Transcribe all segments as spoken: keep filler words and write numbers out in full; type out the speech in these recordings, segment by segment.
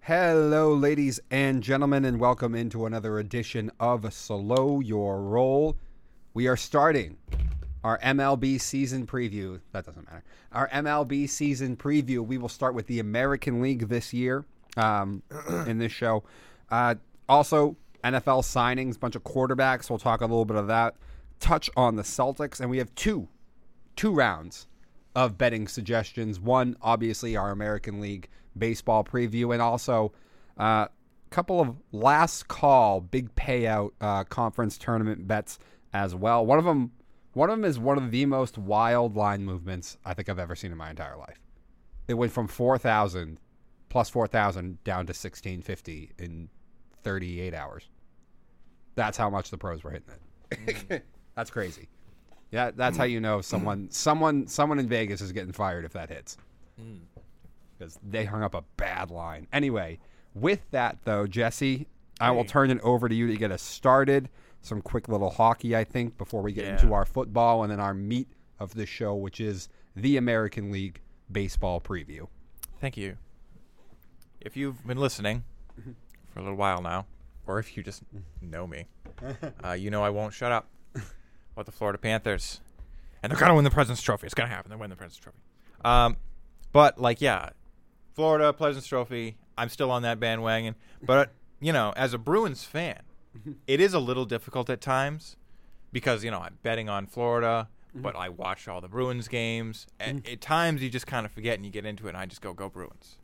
Hello, ladies and gentlemen, and welcome into another edition of Slow Your Roll. We are starting our M L B season preview. That doesn't matter. Our M L B season preview. We will start with the American League this year um, in this show. Uh, also, N F L signings, bunch of quarterbacks. We'll talk a little bit of that. Touch on the Celtics, and we have two, two rounds of betting suggestions. One, obviously, our American League baseball preview, and also a uh, couple of last call big payout uh, conference tournament bets as well. One of them, one of them is one of the most wild line movements I think I've ever seen in my entire life. It went from four thousand plus four thousand down to sixteen fifty in thirty-eight hours. That's how much the pros were hitting it. Mm. That's crazy. Yeah, that's how you know someone, someone, someone in Vegas is getting fired if that hits. Because they hung up a bad line. Anyway, with that, though, Jesse, I will turn it over to you to get us started. Some quick little hockey, I think, before we get Yeah. into our football and then our meat of the show, which is the American League baseball preview. Thank you. If you've been listening for a little while now, or if you just know me, uh, you know I won't shut up about the Florida Panthers. And they're going to win the President's Trophy. It's going to happen. They're going to win the President's Trophy. Um, but, like, yeah, Florida, President's Trophy, I'm still on that bandwagon. But, you know, as a Bruins fan, it is a little difficult at times because, you know, I'm betting on Florida, but I watch all the Bruins games. And at times you just kind of forget and you get into it, and I just go, go Bruins.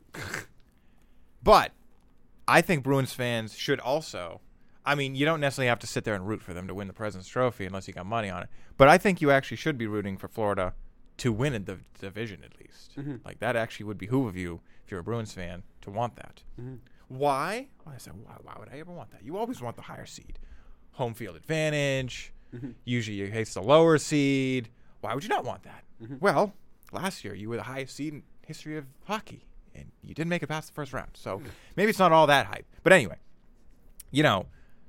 But I think Bruins fans should also, I mean, you don't necessarily have to sit there and root for them to win the President's Trophy unless you got money on it. But I think you actually should be rooting for Florida to win in the division at least. Mm-hmm. Like, that actually would behoove of you, if you're a Bruins fan, to want that. Mm-hmm. Why? Well, I said, why, why would I ever want that? You always want the higher seed. Home field advantage. Mm-hmm. Usually you face the lower seed. Why would you not want that? Mm-hmm. Well, last year you were the highest seed in history of hockey, and you didn't make it past the first round. So mm-hmm. maybe it's not all that hype. But anyway, you know,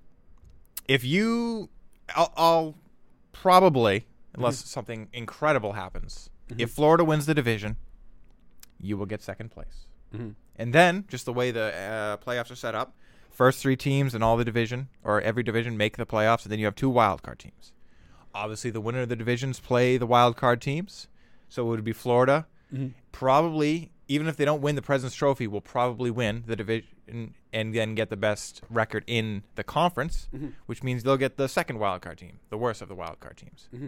if you, I'll, I'll probably, unless mm-hmm. something incredible happens, mm-hmm. if Florida wins the division, you will get second place. Mm-hmm. And then, just the way the uh, playoffs are set up, first three teams in all the division, or every division, make the playoffs, and then you have two wild card teams. Obviously, the winner of the divisions play the wild card teams, so it would be Florida. Mm-hmm. Probably, even if they don't win the President's Trophy, will probably win the division and then get the best record in the conference, mm-hmm. which means they'll get the second wild card team, the worst of the wild card teams. Mm-hmm.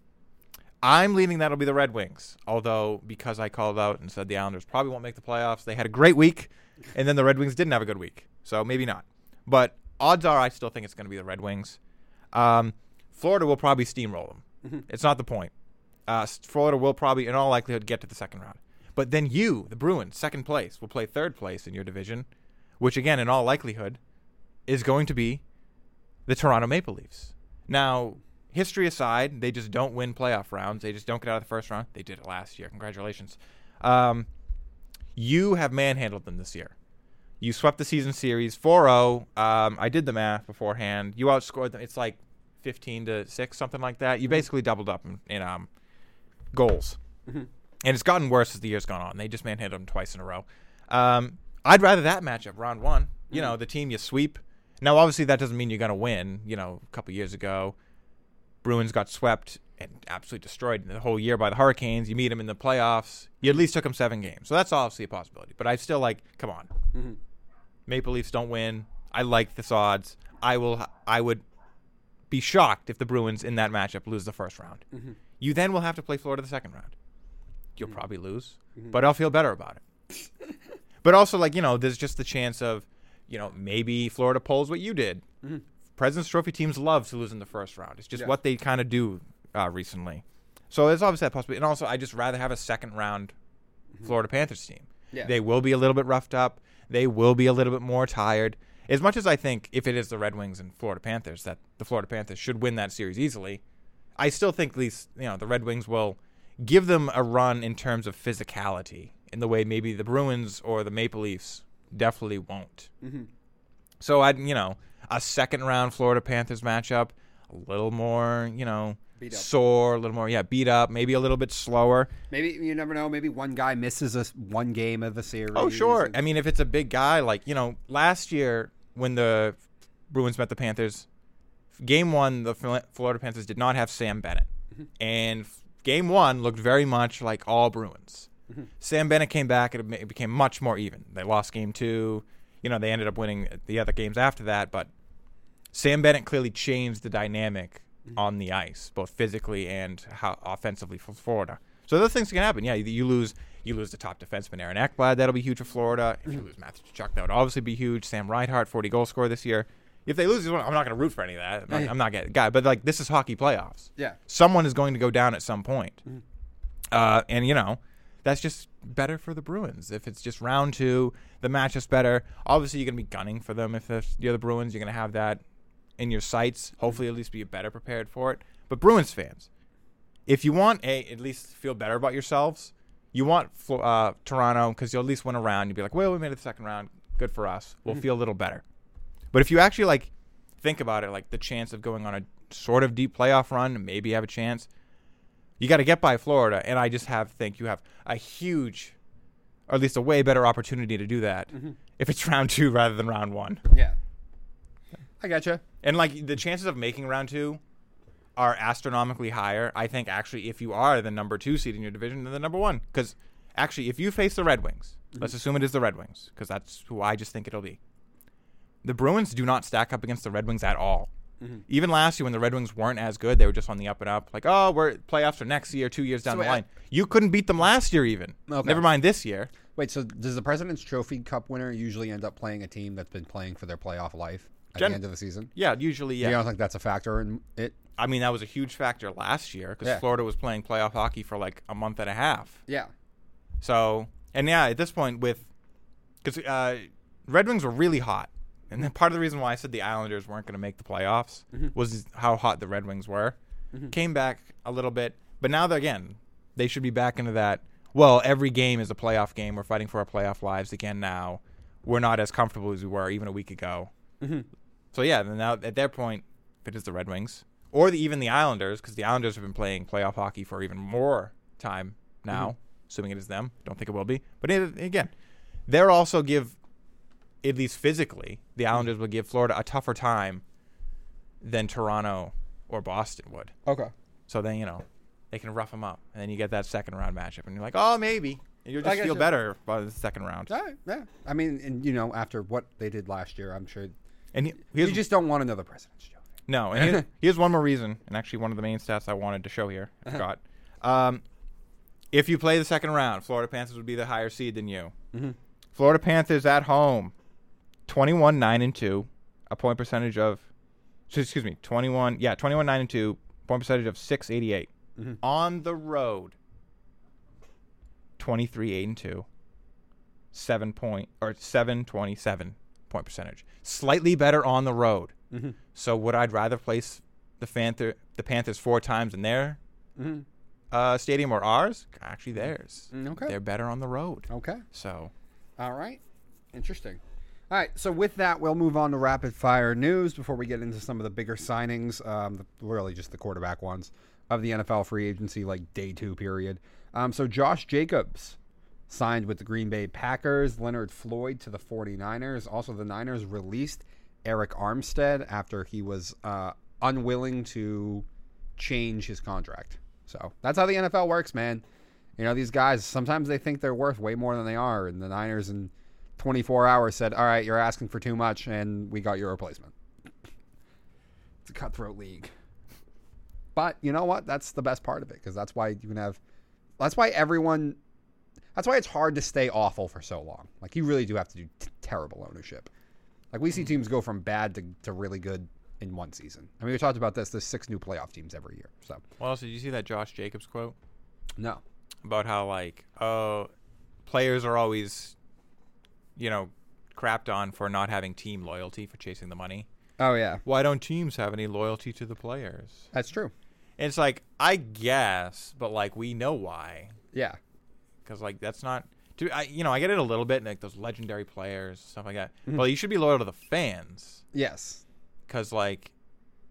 I'm leaning that'll be the Red Wings, although because I called out and said the Islanders probably won't make the playoffs. They had a great week, and then the Red Wings didn't have a good week, so maybe not. But odds are I still think it's going to be the Red Wings. Um, Florida will probably steamroll them. Mm-hmm. It's not the point. Uh, Florida will probably, in all likelihood, get to the second round. But then you, the Bruins, second place, will play third place in your division, which, again, in all likelihood, is going to be the Toronto Maple Leafs. Now, history aside, they just don't win playoff rounds. They just don't get out of the first round. They did it last year. Congratulations. Um, you have manhandled them this year. You swept the season series four oh. Um, I did the math beforehand. You outscored them. It's like fifteen to six, something like that. You basically doubled up in, in um, goals. Mm-hmm. And it's gotten worse as the year's gone on. They just manhandled them twice in a row. Um, I'd rather that matchup, round one. You mm-hmm. know, the team you sweep. Now, obviously, that doesn't mean you're going to win. You know, a couple years ago, Bruins got swept and absolutely destroyed the whole year by the Hurricanes. You meet them in the playoffs. You at least took them seven games. So that's obviously a possibility. But I still like, come on. Mm-hmm. Maple Leafs don't win. I like this odds. I will. I would be shocked if the Bruins in that matchup lose the first round. Mm-hmm. You then will have to play Florida the second round. You'll mm-hmm. probably lose, mm-hmm. but I'll feel better about it. But also, like, you know, there's just the chance of, you know, maybe Florida pulls what you did. Mm-hmm. President's Trophy teams love to lose in the first round. It's just yeah. what they kind of do uh, recently. So there's obviously that possibility. And also, I just rather have a second round mm-hmm. Florida Panthers team. Yeah. They will be a little bit roughed up. They will be a little bit more tired. As much as I think if it is the Red Wings and Florida Panthers that the Florida Panthers should win that series easily, I still think these, you know, the Red Wings will give them a run in terms of physicality in the way maybe the Bruins or the Maple Leafs definitely won't. Mm-hmm. So, I, you know, a second round Florida Panthers matchup, a little more, you know, Beat up. sore, a little more, yeah, beat up, maybe a little bit slower. Maybe you never know. Maybe one guy misses a one game of the series. Oh, sure. And- I mean, if it's a big guy, like, you know, last year when the Bruins met the Panthers, game one, the Florida Panthers did not have Sam Bennett. Mm-hmm. And game one looked very much like all Bruins. Mm-hmm. Sam Bennett came back and it became much more even. They lost game two. You know, they ended up winning the other games after that, but Sam Bennett clearly changed the dynamic mm-hmm. on the ice, both physically and how offensively for Florida. So those things can happen. Yeah, you lose you lose the top defenseman, Aaron Ekblad. That'll be huge for Florida. If you lose Matthew Tkachuk, that would obviously be huge. Sam Reinhart, forty-goal scorer this year. If they lose, I'm not going to root for any of that. I'm not, I'm not getting guy, but like this is hockey playoffs. Yeah, someone is going to go down at some point, mm-hmm. uh, and you know that's just better for the Bruins. If it's just round two, the matchup's better. Obviously, you're going to be gunning for them. If you're the Bruins, you're going to have that in your sights. Hopefully, at least be better prepared for it. But Bruins fans, if you want a at least feel better about yourselves, you want uh, Toronto because you'll at least win a round. You'll be like, well, we made it the second round. Good for us. We'll mm-hmm. feel a little better. But if you actually like think about it, like the chance of going on a sort of deep playoff run, maybe have a chance, you got to get by Florida. And I just have think you have a huge, or at least a way better opportunity to do that mm-hmm. if it's round two rather than round one. Yeah, I gotcha. And like the chances of making round two are astronomically higher, I think, actually, if you are the number two seed in your division than the number one. Because, actually, if you face the Red Wings, mm-hmm. let's assume it is the Red Wings, because that's who I just think it'll be. The Bruins do not stack up against the Red Wings at all. Mm-hmm. Even last year when the Red Wings weren't as good, they were just on the up and up. Like, oh, we're playoffs for next year, two years down so the wait, line. You couldn't beat them last year even. Okay. Never mind this year. Wait, so does the President's Trophy Cup winner usually end up playing a team that's been playing for their playoff life at Gen- the end of the season? Yeah, usually, yeah. You don't think that's a factor in it? I mean, that was a huge factor last year because yeah. Florida was playing playoff hockey for like a month and a half. Yeah. So, and yeah, at this point with, because uh, Red Wings were really hot. And then part of the reason why I said the Islanders weren't going to make the playoffs mm-hmm. was how hot the Red Wings were. Mm-hmm. Came back a little bit. But now, again, they should be back into that, well, every game is a playoff game. We're fighting for our playoff lives again now. We're not as comfortable as we were even a week ago. Mm-hmm. So, yeah, now at that point, if it is the Red Wings, or the, even the Islanders, because the Islanders have been playing playoff hockey for even more time now, mm-hmm. assuming it is them. Don't think it will be. But it, again, they'll also give, at least physically, the Islanders will give Florida a tougher time than Toronto or Boston would. Okay. So then, you know, they can rough them up. And then you get that second round matchup. And you're like, oh, maybe. And you'll just feel you. better by the second round. All right, yeah. I mean, and you know, after what they did last year, I'm sure and he, you just don't want another President's Trophy. No, and here's, here's one more reason, and actually one of the main stats I wanted to show here. I forgot. Um, if you play the second round, Florida Panthers would be the higher seed than you. Mm-hmm. Florida Panthers at home, twenty-one nine and two, a point percentage of, excuse me, twenty-one, yeah, twenty-one nine and two, point percentage of six eighty-eight. Mm-hmm. On the road, twenty-three eight and two, seven point or seven twenty-seven point percentage. Slightly better on the road. Mm-hmm. So would I rather place the Panther the Panthers four times in their mm-hmm. uh, stadium or ours? Actually, theirs. Okay, they're better on the road. Okay, so all right, interesting. All right, so with that, we'll move on to rapid fire news before we get into some of the bigger signings, um, the, really just the quarterback ones of the N F L free agency, like day two period. Um, so Josh Jacobs signed with the Green Bay Packers, Leonard Floyd to the 49ers. Also, the Niners released Eric Armstead after he was uh, unwilling to change his contract. So that's how the N F L works, man. You know, these guys, sometimes they think they're worth way more than they are. And the Niners in twenty-four hours said, all right, you're asking for too much, and we got your replacement. It's a cutthroat league. But you know what? That's the best part of it, because that's why you can have, that's why everyone, that's why it's hard to stay awful for so long. Like, you really do have to do t- terrible ownership. Like, we see teams go from bad to, to really good in one season. I mean, we talked about this. There's six new playoff teams every year. So. Well, also, did you see that Josh Jacobs quote? No. About how, like, oh, players are always, you know, crapped on for not having team loyalty, for chasing the money. Oh, yeah. Why don't teams have any loyalty to the players? That's true. And it's like, I guess, but, like, we know why. Yeah. Because, like, that's not... To, I, you know, I get it a little bit, like those legendary players, stuff like that. Mm-hmm. Well, you should be loyal to the fans. Yes. Because, like,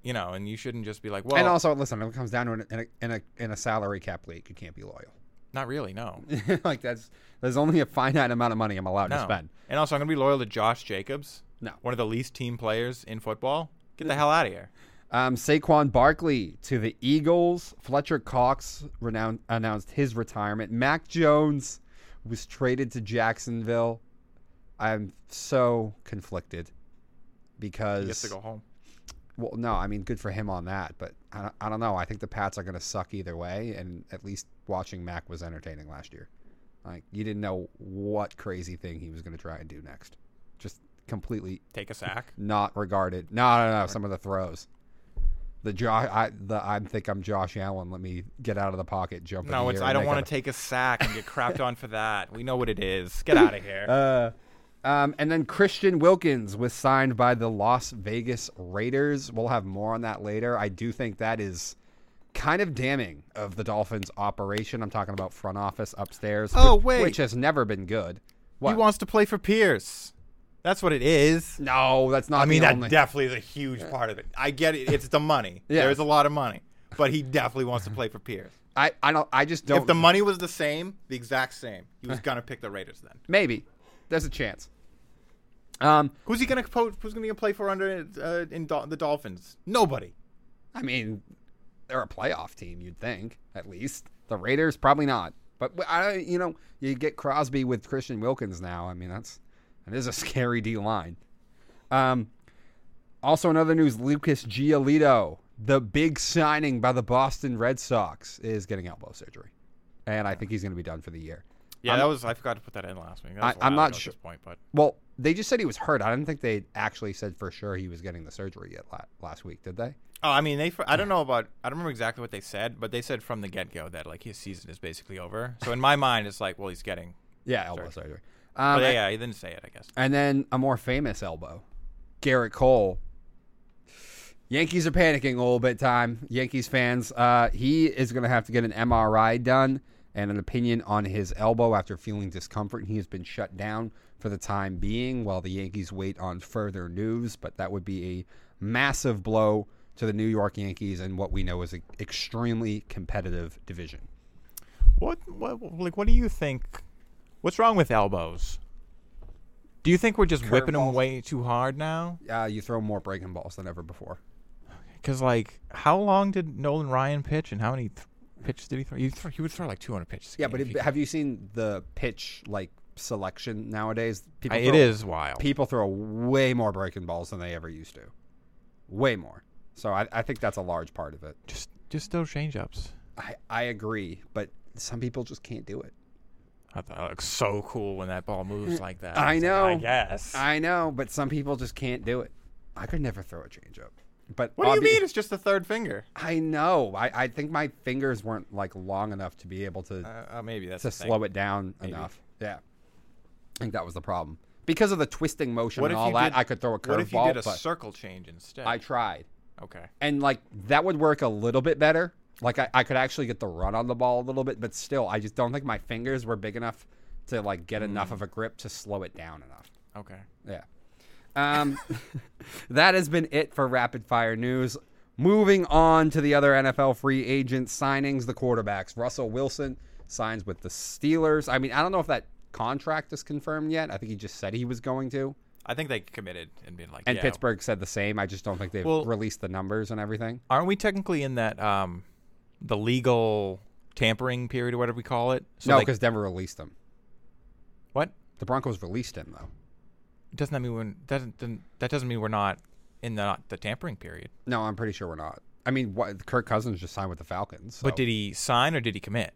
You know, and you shouldn't just be like, well. And also, listen, if it comes down to it in a, in a in a salary cap league, you can't be loyal. Not really, no. Like that's there's only a finite amount of money I'm allowed no. to spend. And also, I'm going to be loyal to Josh Jacobs. No. One of the least team players in football. Get the hell out of here. Um, Saquon Barkley to the Eagles. Fletcher Cox renowned, announced his retirement. Mac Jones was traded to Jacksonville. I'm so conflicted because He gets to go home. Well, no, I mean, good for him on that, but I don't, I don't know. I think the Pats are going to suck either way, and at least watching Mac was entertaining last year. Like, you didn't know what crazy thing he was going to try and do next. Just completely Take a sack. not regarded. No, no, no. Some of the throws. The Josh, I, the I think I'm Josh Allen. Let me get out of the pocket, jump. No, in the it's air I and don't make want a- to take a sack and get crapped on for that. We know what it is. Get out of here. Uh, um, and then Christian Wilkins was signed by the Las Vegas Raiders. We'll have more on that later. I do think that is kind of damning of the Dolphins' operation. I'm talking about front office upstairs. Oh, which, wait. which has never been good. What? He wants to play for Pierce. That's what it is. No, that's not. I mean, the that only... definitely is a huge part of it. I get it. It's the money. Yeah. There's a lot of money. But he definitely wants to play for Pierce. I, I don't. I just don't. If the money was the same, the exact same, he was going to pick the Raiders then. Maybe there's a chance. Um, Who's he going to po- Who's going to play for under uh, in Dol- the Dolphins? Nobody. I mean, they're a playoff team. You'd think, at least the Raiders probably not. But I, you know, you get Crosby with Christian Wilkins now. I mean, that's that is a scary D line. Um, also, in other news, Lucas Giolito, the big signing by the Boston Red Sox, is getting elbow surgery, and I think he's going to be done for the year. Yeah, I'm- that was. I forgot to put that in last week. That was I- a I'm while not ago at sure- this point, but Well, they just said he was hurt. I didn't think they actually said for sure he was getting the surgery yet la- last week, did they? oh, I mean, they. I don't know about. I don't remember exactly what they said, but they said from the get go that like his season is basically over. So in my mind, it's like, well, he's getting. Yeah, elbow Surgery. surgery. Um, But yeah, yeah, he didn't say it. I guess. And then a more famous elbow, Garrett Cole. Yankees are panicking a little bit, time. Yankees fans. Uh, he is going to have to get an M R I done and an opinion on his elbow after feeling discomfort. He has been shut down for the time being while the Yankees wait on further news. But that would be a massive blow to the New York Yankees and what we know is an extremely competitive division. What, what, like, what do you think? What's wrong with elbows? Do you think we're just whipping them Curveballs. way too hard now? Uh, you throw more breaking balls than ever before. Because, like, how long did Nolan Ryan pitch, and how many th- pitches did he throw? He, th- he would throw like two hundred pitches. a Yeah, game but if it, he have you seen the pitch like selection nowadays? could. People I- it throw- is wild. People throw way more breaking balls than they ever used to. Way more. So I, I think that's a large part of it. Just, just those change-ups. I, I agree, but some people just can't do it. I thought it looks so cool when that ball moves like that. I It's know. Like, I guess. I know, but some people just can't do it. I could never throw a changeup. But what do you obvi- mean? It's just the third finger. I know. I, I think my fingers weren't like long enough to be able to Uh, uh, maybe that's to the thing. slow it down Maybe. enough. Yeah, I think that was the problem because of the twisting motion What and if all you that. did- I could throw a What if you curveball, did a but circle change instead? I tried, okay. and like that would work a little bit better. Like I, I could actually get the run on the ball a little bit, but still, I just don't think my fingers were big enough to like get enough of a grip to slow it down enough. Okay. Yeah. Um, that has been it for rapid fire news. Moving on to the other N F L free agent signings, the quarterbacks. Russell Wilson signs with the Steelers. I mean, I don't know if that contract is confirmed yet. I think he just said he was going to. I think they committed and been like, And yeah. Pittsburgh said the same. I just don't think they've Well- released the numbers and everything. Aren't we technically in that um, the legal tampering period or whatever we call it? So no, like- because Denver released him. what? The Broncos released him, though. Doesn't that mean we're doesn't then- that doesn't mean we're not in the the tampering period? No, I'm pretty sure we're not. I mean, what, Kirk Cousins just signed with the Falcons. So. But did he sign or did he commit?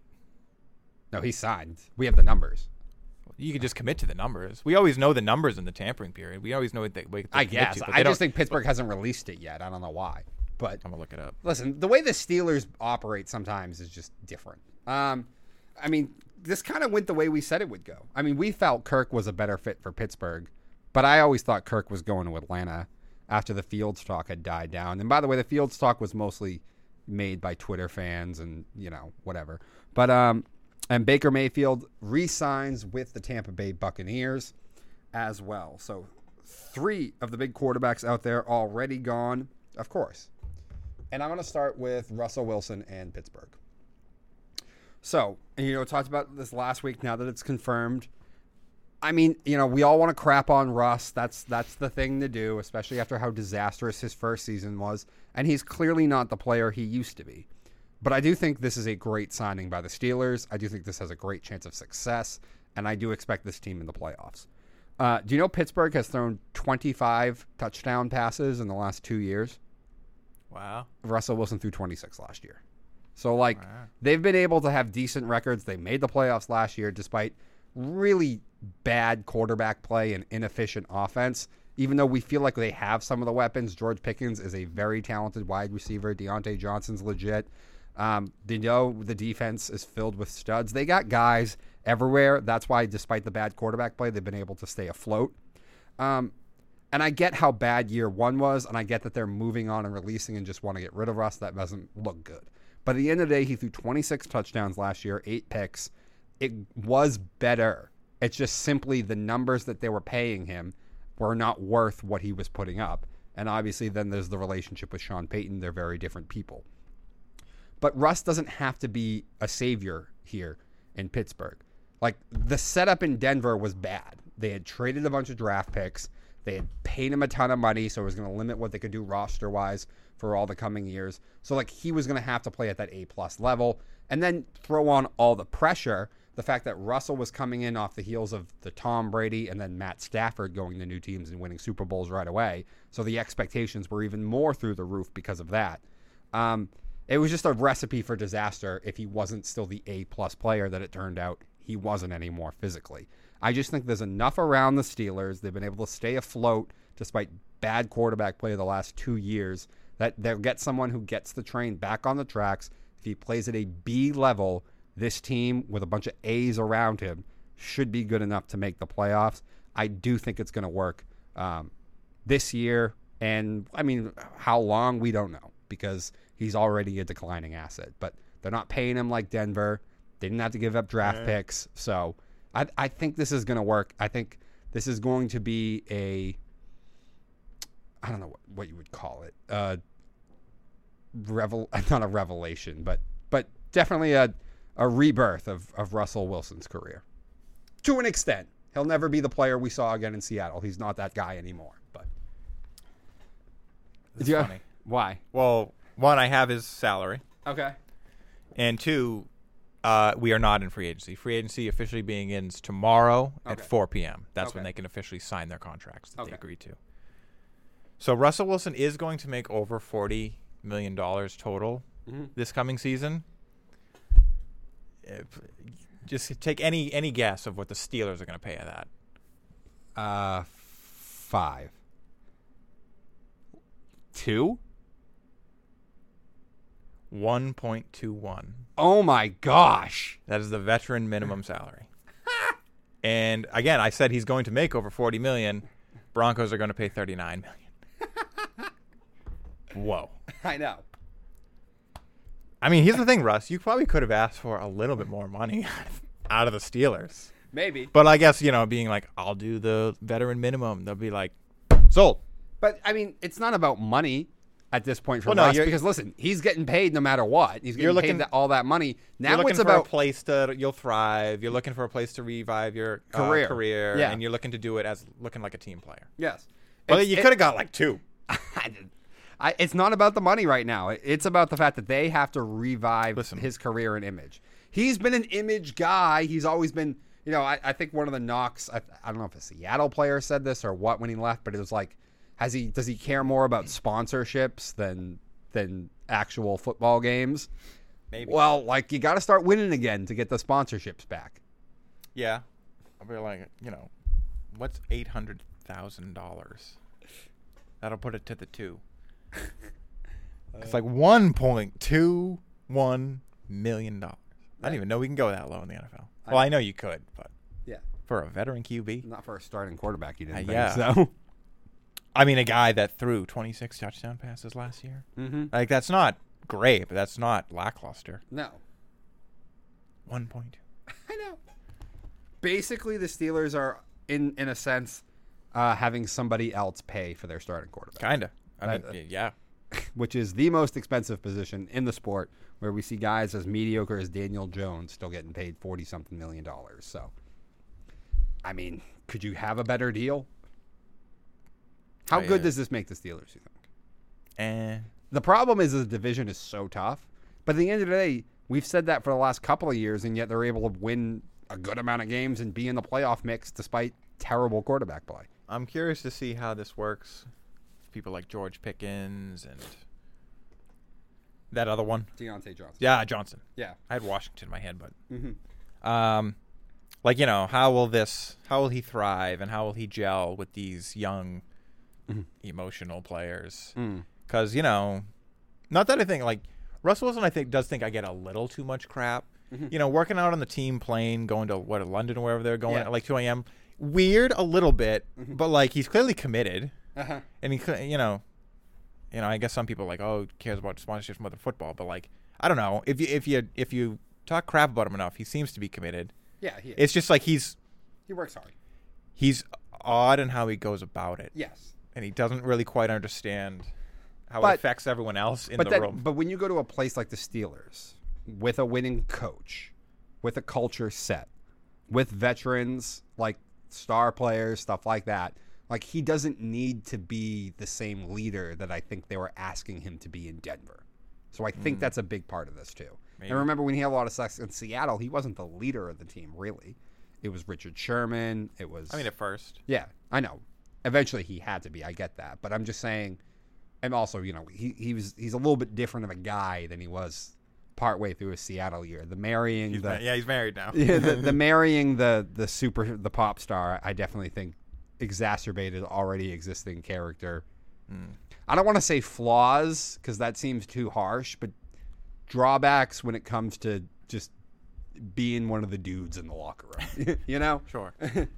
No, he signed. We have the numbers. You could just commit to the numbers. We always know the numbers in the tampering period. We always know what they, what they I commit guess. to, but I they just don't- think Pittsburgh hasn't released it yet. I don't know why. But I'm gonna look it up. listen, the way the Steelers operate sometimes is just different. Um, I mean, this kind of went the way we said it would go. I mean, we felt Kirk was a better fit for Pittsburgh, but I always thought Kirk was going to Atlanta after the Fields talk had died down. And by the way, the Fields talk was mostly made by Twitter fans and, you know, whatever. But um, and Baker Mayfield re-signs with the Tampa Bay Buccaneers as well. So three of the big quarterbacks out there already gone. Of course, And I'm going to start with Russell Wilson and Pittsburgh. So, you know, talked about this last week. Now that it's confirmed, I mean, you know, we all want to crap on Russ. That's that's the thing to do, especially after how disastrous his first season was. And he's clearly not the player he used to be. But I do think this is a great signing by the Steelers. I do think this has a great chance of success. And I do expect this team in the playoffs. Uh, do you know Pittsburgh has thrown twenty-five touchdown passes in the last two years? Wow. Russell Wilson threw twenty-six last year. So, like, Wow. they've been able to have decent records. They made the playoffs last year despite really bad quarterback play and inefficient offense. Even though we feel like they have some of the weapons, George Pickens is a very talented wide receiver. Deontay Johnson's legit. Um, they know the defense is filled with studs. They got guys everywhere. That's why, despite the bad quarterback play, they've been able to stay afloat. Um, and I get how bad year one was, and I get that they're moving on and releasing and just want to get rid of Russ. That doesn't look good. But at the end of the day, he threw twenty-six touchdowns last year, eight picks. It was better. It's just simply the numbers that they were paying him were not worth what he was putting up. And obviously then there's the relationship with Sean Payton. They're very different people. But Russ doesn't have to be a savior here in Pittsburgh. Like, the setup in Denver was bad. They had traded a bunch of draft picks. They had paid him a ton of money, so it was going to limit what they could do roster-wise for all the coming years. So, like, he was going to have to play at that A-plus level. And then throw on all the pressure, the fact that Russell was coming in off the heels of the Tom Brady and then Matt Stafford going to new teams and winning Super Bowls right away. So the expectations were even more through the roof because of that. Um, it was just a recipe for disaster if he wasn't still the A-plus player that it turned out he wasn't anymore physically. I just think there's enough around the Steelers. They've been able to stay afloat despite bad quarterback play the last two years that they'll get someone who gets the train back on the tracks. If he plays at a B level, this team with a bunch of A's around him should be good enough to make the playoffs. I do think it's going to work um, this year. And, I mean, how long, we don't know because he's already a declining asset. But they're not paying him like Denver. They didn't have to give up draft yeah. picks. So I, I think this is going to work. I think this is going to be a, I don't know what, what you would call it, uh, revel not a revelation, but but definitely a, a rebirth of, of Russell Wilson's career. To an extent. He'll never be the player we saw again in Seattle. He's not that guy anymore. But That's yeah. funny. Why? Well, one, I have his salary. Okay. And two, uh, we are not in free agency. Free agency officially begins tomorrow okay. at four p.m. That's okay. when they can officially sign their contracts that okay. they agreed to. So Russell Wilson is going to make over forty million dollars total mm-hmm. this coming season. If, just take any any guess of what the Steelers are going to pay at that. Uh, five. Two? one point two one. Oh, my gosh. That is the veteran minimum salary. And, again, I said he's going to make over forty million dollars. Broncos are going to pay thirty-nine million dollars. Whoa. I know. I mean, here's the thing, Russ. You probably could have asked for a little bit more money out of the Steelers. Maybe. But I guess, you know, being like, I'll do the veteran minimum, they'll be like, sold. But, I mean, it's not about money at this point for well, no, Russ because, listen, he's getting paid no matter what. He's getting you're looking, paid that, all that money. Now you're looking it's for about a place to you'll thrive. You're looking for a place to revive your uh, career. career yeah. and you're looking to do it as looking like a team player. Yes. Well, you could have got like two. I, it's not about the money right now. It's about the fact that they have to revive Listen. his career and image. He's been an image guy. He's always been, you know, I, I think one of the knocks, I, I don't know if a Seattle player said this or what when he left, but it was like, has he does he care more about sponsorships than than actual football games? Maybe. Well, like, you got to start winning again to get the sponsorships back. Yeah. I'll be like, you know, what's eight hundred thousand dollars? That'll put it to the two. It's like one point two one million dollars. I didn't even know we can go that low in the N F L. Well, I know you could, but yeah, for a veteran Q B, not for a starting quarterback, you didn't uh, think yeah. so. I mean, a guy that threw twenty-six touchdown passes last year. Mm-hmm. Like, that's not great, but that's not lackluster. No. One point two. I know. Basically, the Steelers are in in a sense uh, having somebody else pay for their starting quarterback. Kinda. I mean, Uh, yeah. which is the most expensive position in the sport, where we see guys as mediocre as Daniel Jones still getting paid forty something million dollars. So, I mean, could you have a better deal? How Oh, good yeah. does this make the Steelers, you think? And The problem is the division is so tough. But at the end of the day, we've said that for the last couple of years, and yet they're able to win a good amount of games and be in the playoff mix despite terrible quarterback play. I'm curious to see how this works. People like George Pickens and that other one. Deontay Johnson. Yeah, Johnson. Yeah. I had Washington in my head, but Mm-hmm. um, like you know, how will this? How will he thrive, and how will he gel with these young, Mhm. emotional players? Mm. Because you know, not that I think like Russell Wilson, I think does think I get a little too much crap. Mhm. You know, working out on the team plane, going to what London or wherever they're going Yeah. at like two a.m. Weird a little bit, Mhm. but like he's clearly committed, Uh-huh. and he, cl- you know, you know, I guess some people are like, oh, who cares about sponsorships from other football, but like, I don't know if you if you if you talk crap about him enough, he seems to be committed. Yeah, he is. It's just like he's He works hard. he's odd in how he goes about it, Yes. and he doesn't really quite understand how But- it affects everyone else in But the that, room. but when you go to a place like the Steelers with a winning coach, with a culture set, with veterans like star players, stuff like that, like he doesn't need to be the same leader that I think they were asking him to be in Denver. So I think that's a big part of this too. Maybe. And remember when he had a lot of success in Seattle, he wasn't the leader of the team really. It was Richard Sherman. It was I mean, at first, yeah, I know. Eventually, he had to be. I get that, but I'm just saying. And also, you know, he he was he's a little bit different of a guy than he was partway through his Seattle year. The marrying he's the ma- yeah, he's married now. yeah, the, the marrying the the super the pop star. I definitely think exacerbated already existing character. Mm. I don't want to say flaws because that seems too harsh, but drawbacks when it comes to just being one of the dudes in the locker room. You know. Sure.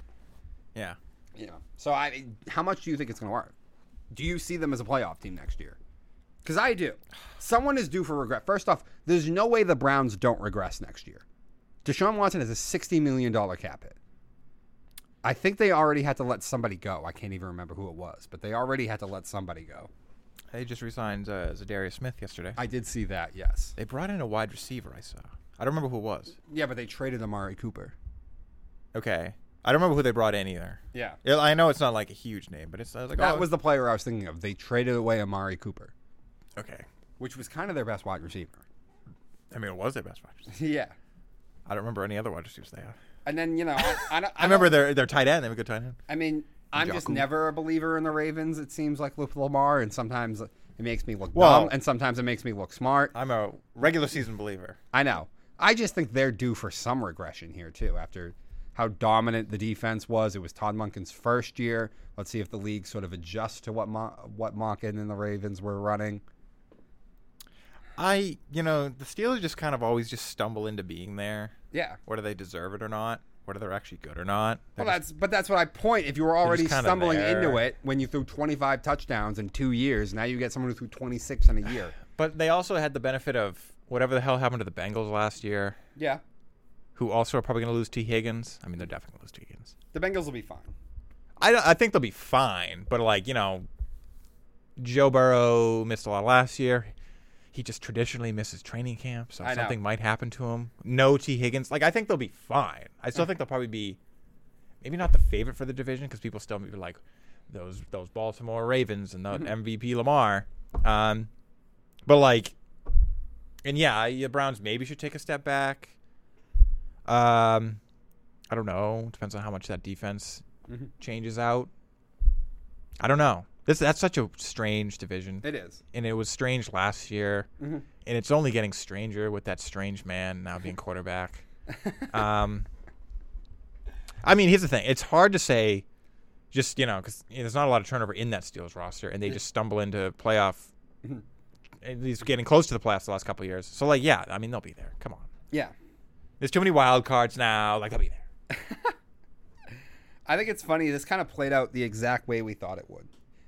Yeah. You know, so I, how much do you think it's going to work? Do you see them as a playoff team next year? Because I do. Someone is due for regret. First off, there's no way the Browns don't regress next year. Deshaun Watson has a sixty million dollars cap hit. I think they already had to let somebody go. I can't even remember who it was, but they already had to let somebody go. They just resigned uh, Zadarius Smith yesterday. I did see that, yes. They brought in a wide receiver. I saw. I don't remember who it was. Yeah, but they traded Amari Cooper. Okay. I don't remember who they brought in either. Yeah. Yeah, I know it's not like a huge name, but it's I was like That oh, was the player I was thinking of. They traded away Amari Cooper, okay. which was kind of their best wide receiver. I mean, it was their best wide receiver. Yeah. I don't remember any other wide receivers they have. And then, you know, I, I, don't, I remember their their tight end. They have a good tight end. I mean, I'm just Njoku. never a believer in the Ravens, it seems like, with Lamar, and sometimes it makes me look Well- dumb, and sometimes it makes me look smart. I'm a regular season believer. I know. I just think they're due for some regression here, too, after how dominant the defense was. It was Todd Monken's first year. Let's see if the league sort of adjusts to what Mon- what Monken and the Ravens were running. I, you know, the Steelers just kind of always just stumble into being there. Yeah. Whether they deserve it or not, whether they're actually good or not. They're Well, just- that's but that's what I point. If you were already just kinda stumbling there. into it when you threw twenty-five touchdowns in two years, now you get someone who threw twenty-six in a year. but they also had the benefit of whatever the hell happened to the Bengals last year, Yeah. who also are probably going to lose T. Higgins. I mean, they're definitely going to lose T. Higgins. The Bengals will be fine. I, don't- I think they'll be fine, but like, you know, Joe Burrow missed a lot last year. He just traditionally misses training camp, so I know. something might happen to him. No T. Higgins. Like, I think they'll be fine. I still think they'll probably be maybe not the favorite for the division because people still be like those those Baltimore Ravens and the M V P Lamar. Um, but like, and yeah, the Browns maybe should take a step back. Um, I don't know. Depends on how much that defense Mm-hmm. changes out. I don't know. This that's such a strange division, It is. and it was strange last year, Mm-hmm. and it's only getting stranger with that strange man now being quarterback. um, I mean, here's the thing: it's hard to say, just you know, because you know, there's not a lot of turnover in that Steelers roster, and they just stumble into playoff, Mhm. at least getting close to the playoffs the last couple of years. So, like, yeah, I mean, they'll be there. Come on, Yeah. there's too many wild cards now. Like, they'll be there. I think it's funny. This kind of played out the exact way we thought it would.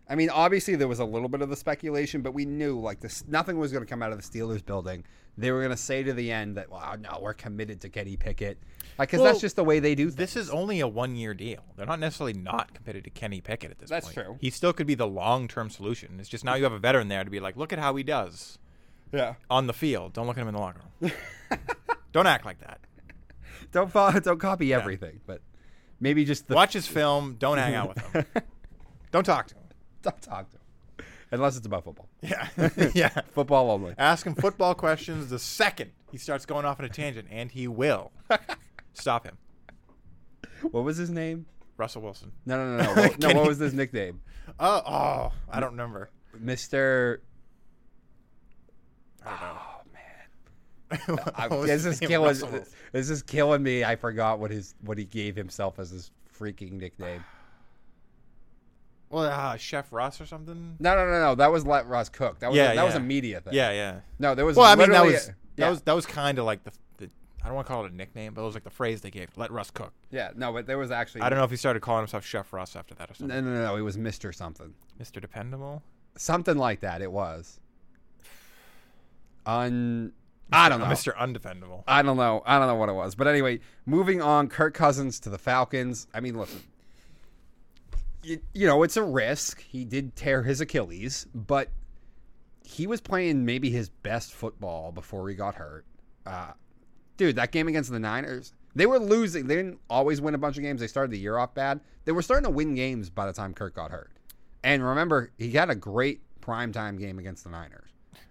I mean, obviously there was a little bit of the speculation, but we knew like this, nothing was going to come out of the Steelers building. They were going to say to the end that, "Wow, no, we're committed to Kenny Pickett," like because Well, that's just the way they do things. This is only a one-year deal. They're not necessarily not committed to Kenny Pickett at this That's point. true. He still could be the long-term solution. It's just now you have a veteran there to be like, look at how he does Yeah. on the field. Don't look at him in the locker room. Don't act like that. Don't follow, don't copy everything, but maybe just the Watch his film. Don't hang out with him. Don't talk to him. don't talk to him unless it's about football. Yeah. Yeah. Football only. Ask him football questions the second he starts going off on a tangent, and he will. Stop him. What was his name? Russell Wilson. No, no, no, no. What, no, Kenny- what was his nickname? Oh, oh, I don't remember. Mister I don't know. Oh man, I, this is killing. This is killing me. I forgot what his what he gave himself as his freaking nickname. Well, uh, Chef Russ or something. No, no, no, no. That was Let Russ Cook. That was Yeah, a, that was a yeah. media thing. Yeah, yeah. No, there was. Well, I mean, that literally was a- that yeah. was that was kind of like the, the I don't want to call it a nickname, but it was like the phrase they gave. Let Russ cook. Yeah, no, but there was actually. I don't know if he started calling himself Chef Russ after that or something. No, no, no, no. It was Mister something. Mister Dependable. Something like that. It was. Un. I don't know. Mister Undefendable. I don't know. I don't know what it was. But anyway, moving on. Kirk Cousins to the Falcons. I mean, listen. You, you know, it's a risk. He did tear his Achilles, but he was playing maybe his best football before he got hurt. Uh, dude, that game against the Niners, they were losing. They didn't always win a bunch of games. They started the year off bad. They were starting to win games by the time Kirk got hurt. And remember, he had a great primetime game against the Niners.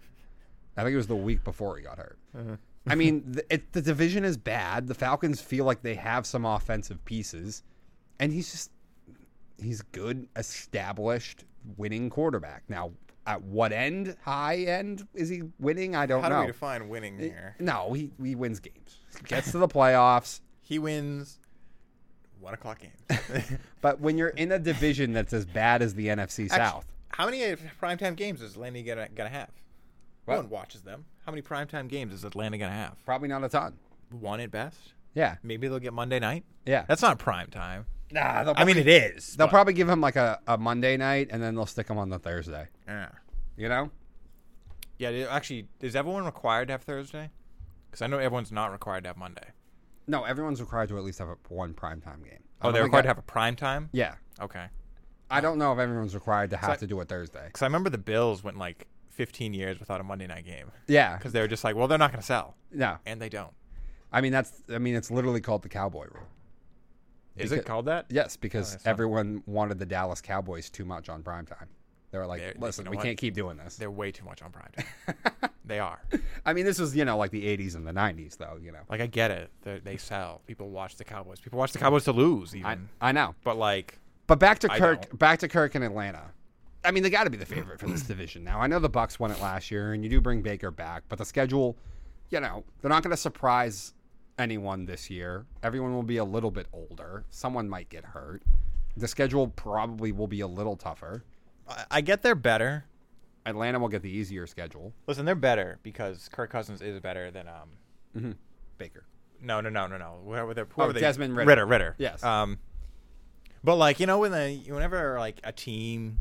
I think it was the week before he got hurt. Uh-huh. I mean, the, it, the division is bad. The Falcons feel like they have some offensive pieces. And he's just, he's good, established, winning quarterback. Now, at what end, high end, is he winning? I don't How know. do we define winning here? No, he, he wins games. Gets to the playoffs. He wins one o'clock games. But when you're in a division that's as bad as the N F C Actually, South. How many primetime games is Atlanta gonna gonna have? What? No one watches them. How many primetime games is Atlanta gonna have? Probably not a ton. One at best. Yeah. Maybe they'll get Monday night. Yeah. That's not prime time. Nah, they'll I mean, probably- it is. They'll but- probably give him like a, a Monday night, and then they'll stick him on the Thursday. Yeah. You know? Yeah. they- Actually, is everyone required to have Thursday? Because I know everyone's not required to have Monday. No, everyone's required to at least have a, one primetime game. I Oh, don't they're think required I- to have a prime time. Yeah. Okay. I don't know if everyone's required to have I- to do it Thursday. Because I remember the Bills went like fifteen years without a Monday night game Yeah. because they were just like, well, they're not going to sell, No. and they don't. I mean, that's, I mean, it's literally called the Cowboy rule. Is Beca- it called that? Yes, because Oh, that's not- everyone wanted the Dallas Cowboys too much on primetime. They were like, They're- listen, you know we what? can't keep doing this. They're way too much on prime time. They are. I mean, this was, you know, like the eighties and the nineties, though, you know. Like, I get it. They're, they sell. People watch the Cowboys. People watch the Cowboys to lose, even. I, I know. but, like, But back to I Kirk, don't. back to Kirk in Atlanta. I mean, they got to be the favorite for this division now. I know the Bucks won it last year, and you do bring Baker back, but the schedule, you know, they're not going to surprise anyone this year. Everyone will be a little bit older. Someone might get hurt. The schedule probably will be a little tougher. I, I get they're better. Atlanta will get the easier schedule. Listen, they're better because Kirk Cousins is better than, um, Mm-hmm. Baker. no, no, no, no, no. Where were they? Oh, were they? Desmond Ridder. Ritter, Ritter. Yes. Um, but, like, you know, when the, whenever, like, a team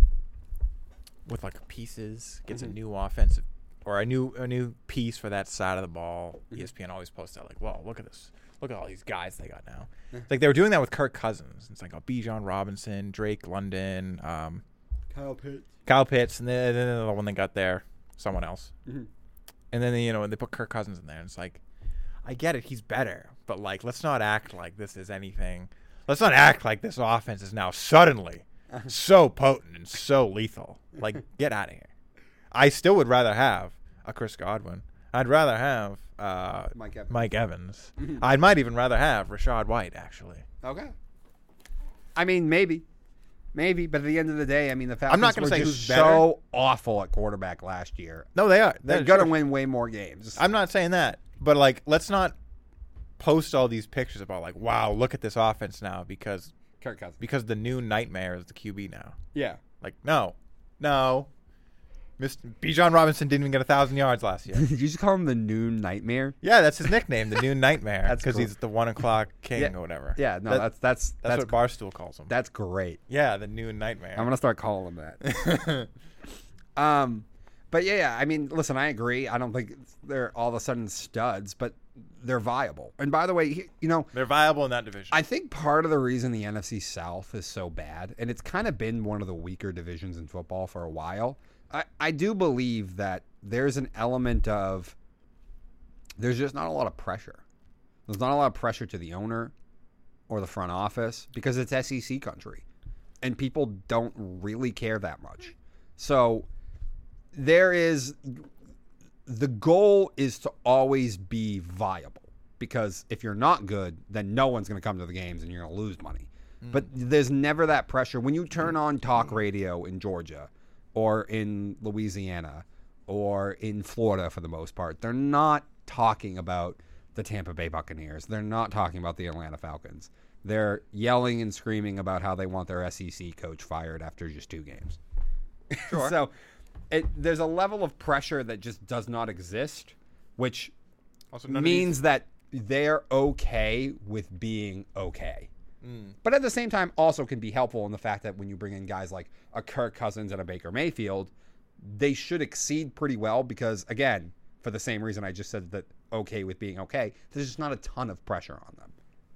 with, like, pieces gets Mhm. a new offensive or a new a new piece for that side of the ball, Mhm. E S P N always posts that, like, well, look at this. Look at all these guys they got now. Yeah. It's like they were doing that with Kirk Cousins. It's like, oh, Bijan Robinson, Drake London, um, Kyle Pitts. Kyle Pitts, and then, then the one they got there, someone else. Mm-hmm. And then, you know, they put Kirk Cousins in there. And it's like, I get it. He's better. But, like, let's not act like this is anything. Let's not act like this offense is now suddenly so potent and so lethal. Like, get out of here. I still would rather have a Chris Godwin. I'd rather have uh, Mike Evans. Mike Evans. Mhm. I might even rather have Rashad White, actually. Okay. I mean, maybe. Maybe, but at the end of the day, I mean, the Falcons not gonna were say just who's better. so awful at quarterback last year. No, they are. They're They're going to sure. win way more games. I'm not saying that. But, like, let's not post all these pictures about, like, wow, look at this offense now because Kirk Cousins. because the new nightmare is the Q B now. Yeah. Like, no. No. Mister Bijan Robinson didn't even get a thousand yards last year. Did you just call him the Noon Nightmare? Yeah, that's his nickname, the Noon Nightmare, That's because cool. he's the one o'clock king Yeah. or whatever. Yeah, no, That- that's that's That's, that's what Barstool calls him. that's great. yeah, the Noon Nightmare. I'm gonna start calling him that. um, but yeah, yeah, I mean, listen, I agree. I don't think they're all of a sudden studs, but they're viable. And by the way, he- you know, They're viable in that division. I think part of the reason the N F C South is so bad, and it's kind of been one of the weaker divisions in football for a while, I, I do believe that there's an element of there's just not a lot of pressure. There's not a lot of pressure to the owner or the front office because it's S E C country, and people don't really care that much. So there is the goal is to always be viable, because if you're not good, then no one's going to come to the games and you're going to lose money. Mm. But there's never that pressure. When you turn on talk radio in Georgia or in Louisiana or in Florida, for the most part, they're not talking about the Tampa Bay Buccaneers. They're not talking about the Atlanta Falcons. They're yelling and screaming about how they want their S E C coach fired after just two games. Sure. So it, there's a level of pressure that just does not exist, which Also, none of means that they're okay with being okay. Mm. But at the same time, also can be helpful in the fact that when you bring in guys like a Kirk Cousins and a Baker Mayfield, they should exceed pretty well because, again, for the same reason I just said that okay with being okay, there's just not a ton of pressure on them.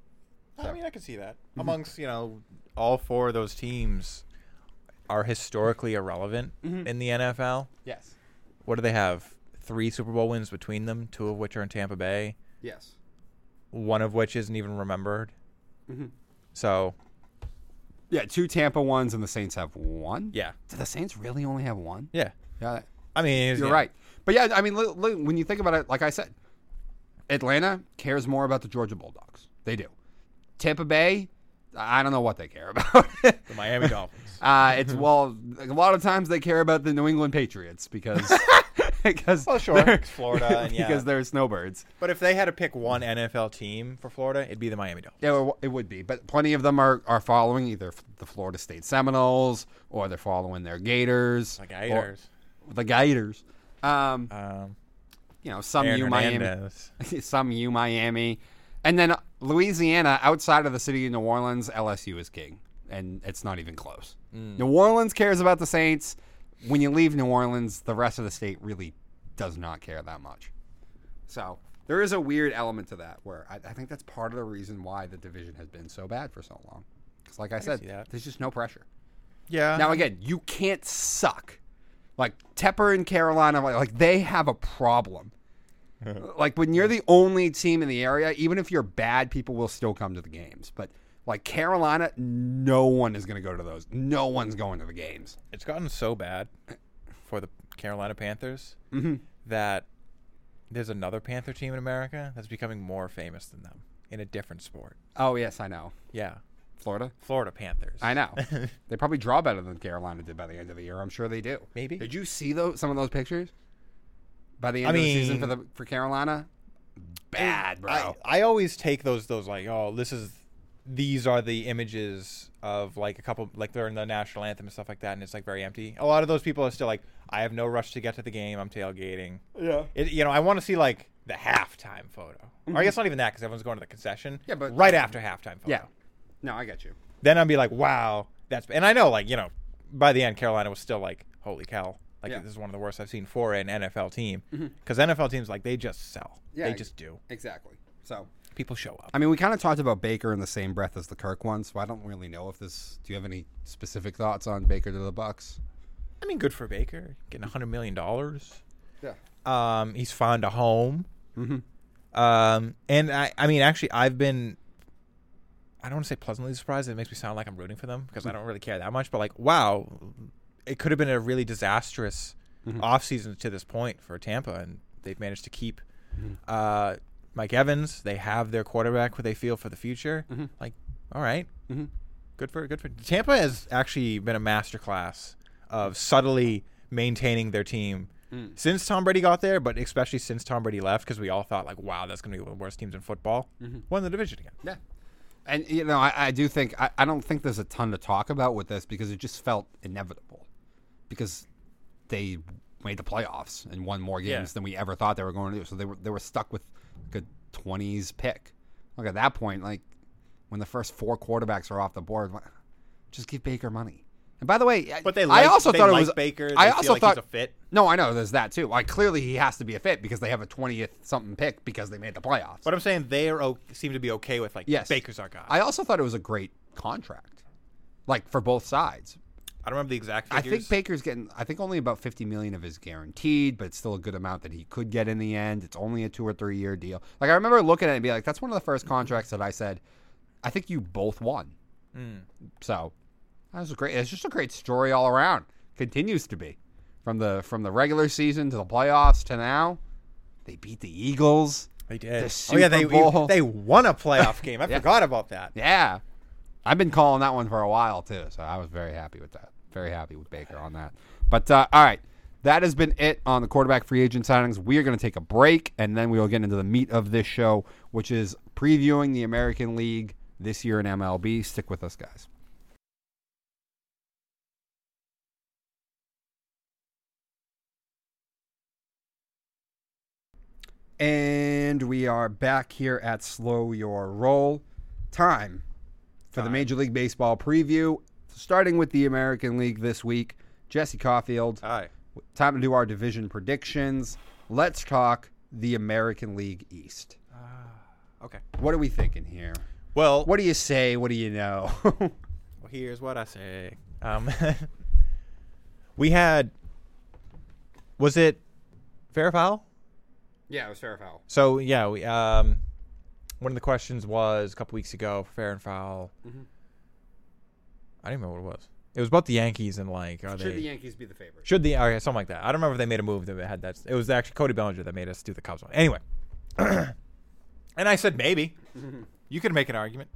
I mean, I can see that. Mm-hmm. Amongst, you know, all four of those teams are historically irrelevant mm-hmm. in the N F L. Yes. What do they have? Three Super Bowl wins between them, two of which are in Tampa Bay. Yes. One of which isn't even remembered. Mm-hmm. So. Yeah, two Tampa ones and the Saints have one? Yeah. Do the Saints really only have one? Yeah. Yeah. I mean, you're yeah. right. But yeah, I mean, look, look, when you think about it, like I said, Atlanta cares more about the Georgia Bulldogs. They do. Tampa Bay, I don't know what they care about. The Miami Dolphins. Uh, it's well, a lot of times they care about the New England Patriots because because oh sure, it's Florida, and yeah, because they're snowbirds. But if they had to pick one N F L team for Florida, it'd be the Miami Dolphins. Yeah, it would be. But plenty of them are, are following either the Florida State Seminoles or they're following their Gators. The Gators. The Gators. Um, um, you know, some Aaron U Miami, Hernandez. some U Miami, and then Louisiana outside of the city of New Orleans, L S U is king, and it's not even close. Mm. New Orleans cares about the Saints. When you leave New Orleans, the rest of the state really does not care that much. So there is a weird element to that where I, I think that's part of the reason why the division has been so bad for so long. Because like I, I said, there's just no pressure. Yeah. Now, again, you can't suck. Like Tepper and Carolina, like, like they have a problem. Like when you're the only team in the area, even if you're bad, people will still come to the games. But like Carolina, no one is going to go to those. No one's going to the games. It's gotten so bad for the Carolina Panthers mm-hmm. that there's another Panther team in America that's becoming more famous than them in a different sport. Oh, yes, I know. Yeah. Florida? Florida Panthers. I know. They probably draw better than Carolina did by the end of the year. I'm sure they do. Maybe. Did you see those some of those pictures? By the end I of mean, the season for the for Carolina? Bad, bro. I, I always take those those like, oh, this is these are the images of like a couple like they're in the national anthem and stuff like that, and it's like very empty. A lot of those people are still like, I have no rush to get to the game. I'm tailgating. Yeah. It, you know, I want to see like the halftime photo. Mm-hmm. Or I guess not even that because everyone's going to the concession. Yeah, but right after halftime photo. Yeah. No, I get you. Then I'd be like, wow, that's and I know like you know, by the end Carolina was still like, holy cow. Like, yeah. This is one of the worst I've seen for an N F L team. Because mm-hmm. N F L teams, like, they just sell. Yeah, they just do. Exactly. So people show up. I mean, we kind of talked about Baker in the same breath as the Kirk one, so I don't really know if this... Do you have any specific thoughts on Baker to the Bucs? I mean, good for Baker. Getting one hundred million dollars. Yeah. Um, he's found a home. Mm-hmm. Um, and, I, I mean, actually, I've been... I don't want to say pleasantly surprised. It makes me sound like I'm rooting for them because mm-hmm. I don't really care that much. But, like, wow... It could have been a really disastrous mm-hmm. offseason to this point for Tampa, and they've managed to keep mm-hmm. uh, Mike Evans. They have their quarterback who they feel for the future. Mm-hmm. Like, all right, mm-hmm. good for good for Tampa has actually been a masterclass of subtly maintaining their team mm. since Tom Brady got there, but especially since Tom Brady left, because we all thought like, wow, that's going to be one of the worst teams in football. Mm-hmm. Won the division again. Yeah. And, you know, I, I do think I, – I don't think there's a ton to talk about with this because it just felt inevitable. Because they made the playoffs and won more games Yeah. than we ever thought they were going to do. So they were they were stuck with like a twenties pick. Look, at that point, like when the first four quarterbacks are off the board, just give Baker money. And by the way, But they like, I also they thought like it was Baker. They I feel also like thought he's a fit. No, I know there's that too. Like clearly he has to be a fit because they have a twentieth something pick because they made the playoffs. But I'm saying they are o- seem to be okay with like Yes. Baker's our guy. I also thought it was a great contract, like for both sides. I don't remember the exact I figures. think Baker's getting. I think only about fifty million of his guaranteed, but it's still a good amount that he could get in the end. It's only a two or three year deal. Like I remember looking at it and be like, that's one of the first contracts that I said, I think you both won. Mm. So that was a great. It's just a great story all around. Continues to be from the from the regular season to the playoffs to now. They beat the Eagles. They did. The Oh yeah, they Super Bowl. they won a playoff game. I Yeah. forgot about that. Yeah. I've been calling that one for a while, too, so I was very happy with that. Very happy with Baker on that. But, uh, all right, that has been it on the quarterback free agent signings. We are going to take a break, and then we will get into the meat of this show, which is previewing the American League this year in M L B. Stick with us, guys. And we are back here at Slow Your Roll. Time for the Time. Major League Baseball preview, starting with the American League this week. Jesse Caulfield, Hi. time to do our division predictions. Let's talk the American League East. Okay. What are we thinking here? Well, What do you say? What do you know? well, here's what I say. Um, we had. Was it fair or foul? yeah, it was fair or foul. So yeah, we um, one of the questions was a couple weeks ago, fair and foul. Mhm. I don't even remember what it was. It was about the Yankees and like, are Should they the Yankees be the favorite? should the okay, something like that. I don't remember if they made a move that had that. It was actually Cody Bellinger that made us do the Cubs one. Anyway, and I said maybe you could make an argument,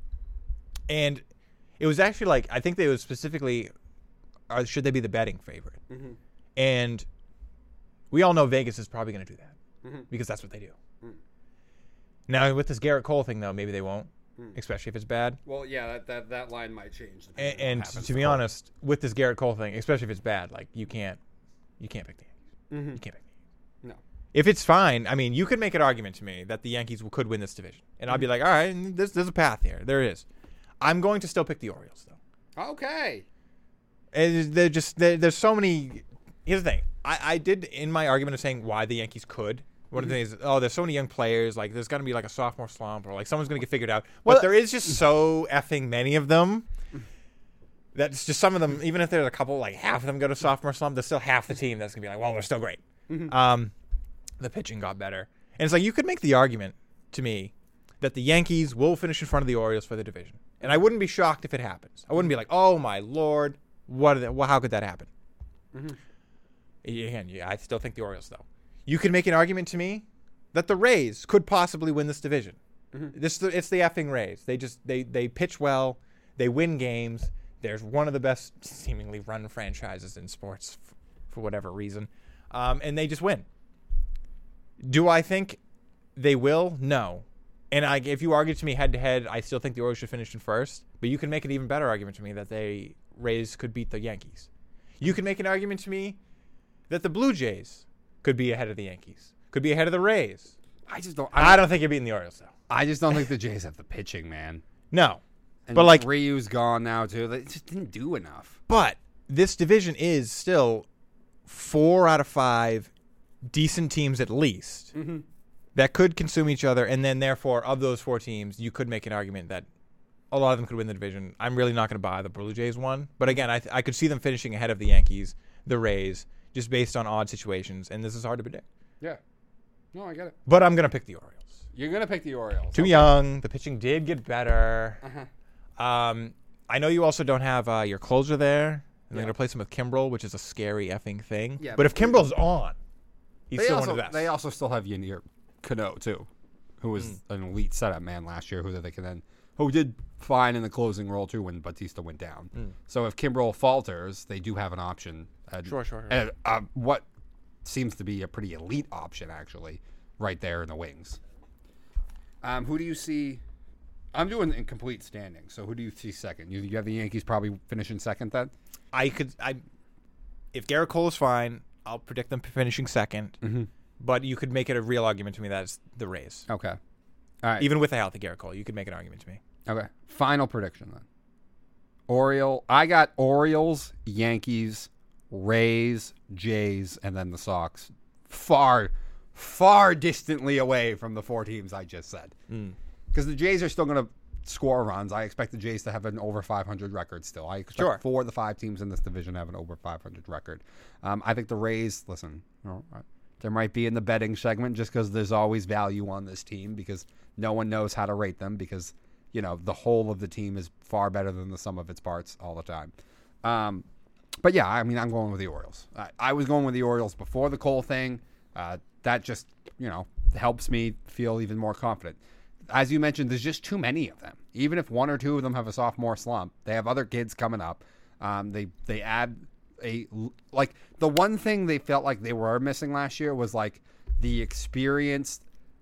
and it was actually like I think they was specifically, uh, should they be the betting favorite? Mm-hmm. And we all know Vegas is probably going to do that Mm-hmm. because that's what they do. Mm. Now with this Garrett Cole thing though, maybe they won't, Mm. especially if it's bad. Well, yeah, that, that, that line might change. And, and to be honest, with this Garrett Cole thing, especially if it's bad, like you can't, you can't pick the Yankees. Mm-hmm. You can't pick the Yankees. No. If it's fine, I mean, you could make an argument to me that the Yankees could win this division, and I'll be like, all right, there's there's a path here. There it is. I'm going to still pick the Orioles though. Okay. And they're just they're, there's so many. Here's the thing. I, I did in my argument of saying why the Yankees could. One of the things is, oh, there's so many young players. Like, there's going to be like a sophomore slump, or like someone's going to get figured out. Well- but there is just so effing many of them. That's just some of them. Even if there's a couple, like half of them go to sophomore slump, there's still half the team that's going to be like, well, we're still great. Um, the pitching got better, and it's like you could make the argument to me that the Yankees will finish in front of the Orioles for the division, and I wouldn't be shocked if it happens. I wouldn't be like, oh my lord, what? Are they, well, how could that happen? Again, yeah, I still think the Orioles, though. You could make an argument to me that the Rays could possibly win this division. This it's the effing Rays. They just they they pitch well, they win games. There's one of the best seemingly run franchises in sports f- for whatever reason, um, and they just win. Do I think they will? No. And I, if you argue to me head to head, I still think the Orioles should finish in first. But you can make an even better argument to me that they Rays could beat the Yankees. You can make an argument to me that the Blue Jays could be ahead of the Yankees, could be ahead of the Rays. I just don't. I don't think you're beating the Orioles though. I just don't think the Jays have the pitching, man. No, And but like, Ryu's gone now too. They just didn't do enough. but this division is still four out of five decent teams at least Mm-hmm. that could consume each other, and then therefore of those four teams, you could make an argument that a lot of them could win the division. I'm really not going to buy the Blue Jays one, but again, I th- I could see them finishing ahead of the Yankees, the Rays, just based on odd situations, and this is hard to predict. Yeah. No, I get it. But I'm going to pick the Orioles. You're gonna pick the Orioles. Too Okay. young. The pitching did get better. Uh-huh. Um, I know you also don't have uh, your closer there. And Yeah. they're going to play some with Kimbrel, which is a scary effing thing. Yeah, but but- if Kimbrel's on, he's They still also one of the best. they also still have Yanier Cano too, who was Mm. an elite setup man last year. Who they can then who did fine in the closing role too when Batista went down. Mm. So if Kimbrel falters, they do have an option. At, Sure, sure, sure. At, uh, what seems to be a pretty elite option actually, right there in the wings. Um, who do you see? I'm doing in complete standing. So who do you see second? You, you have the Yankees probably finishing second then. I could I if Garrett Cole is fine, I'll predict them finishing second. Mm-hmm. But you could make it a real argument to me that it's the Rays. Okay. All right. Even with a healthy Garrett Cole, you could make an argument to me. Okay. Final prediction then. Oriole. I got Orioles, Yankees, Rays, Jays, and then the Sox. Far, far distantly away from the four teams I just said. Because Mm. the Jays are still going to score runs. I expect the Jays to have an over five hundred record still. I expect Sure. four of the five teams in this division to have an over five hundred record. Um, I think the Rays, listen, you know, there might be in the betting segment just because there's always value on this team because no one knows how to rate them because, you know, the whole of the team is far better than the sum of its parts all the time. Um, but, yeah, I mean, I'm going with the Orioles. I, I was going with the Orioles before the Cole thing. Uh, that just, you know, helps me feel even more confident. As you mentioned, there's just too many of them. Even if one or two of them have a sophomore slump, they have other kids coming up. Um, they they add a like the one thing they felt like they were missing last year was like the experienced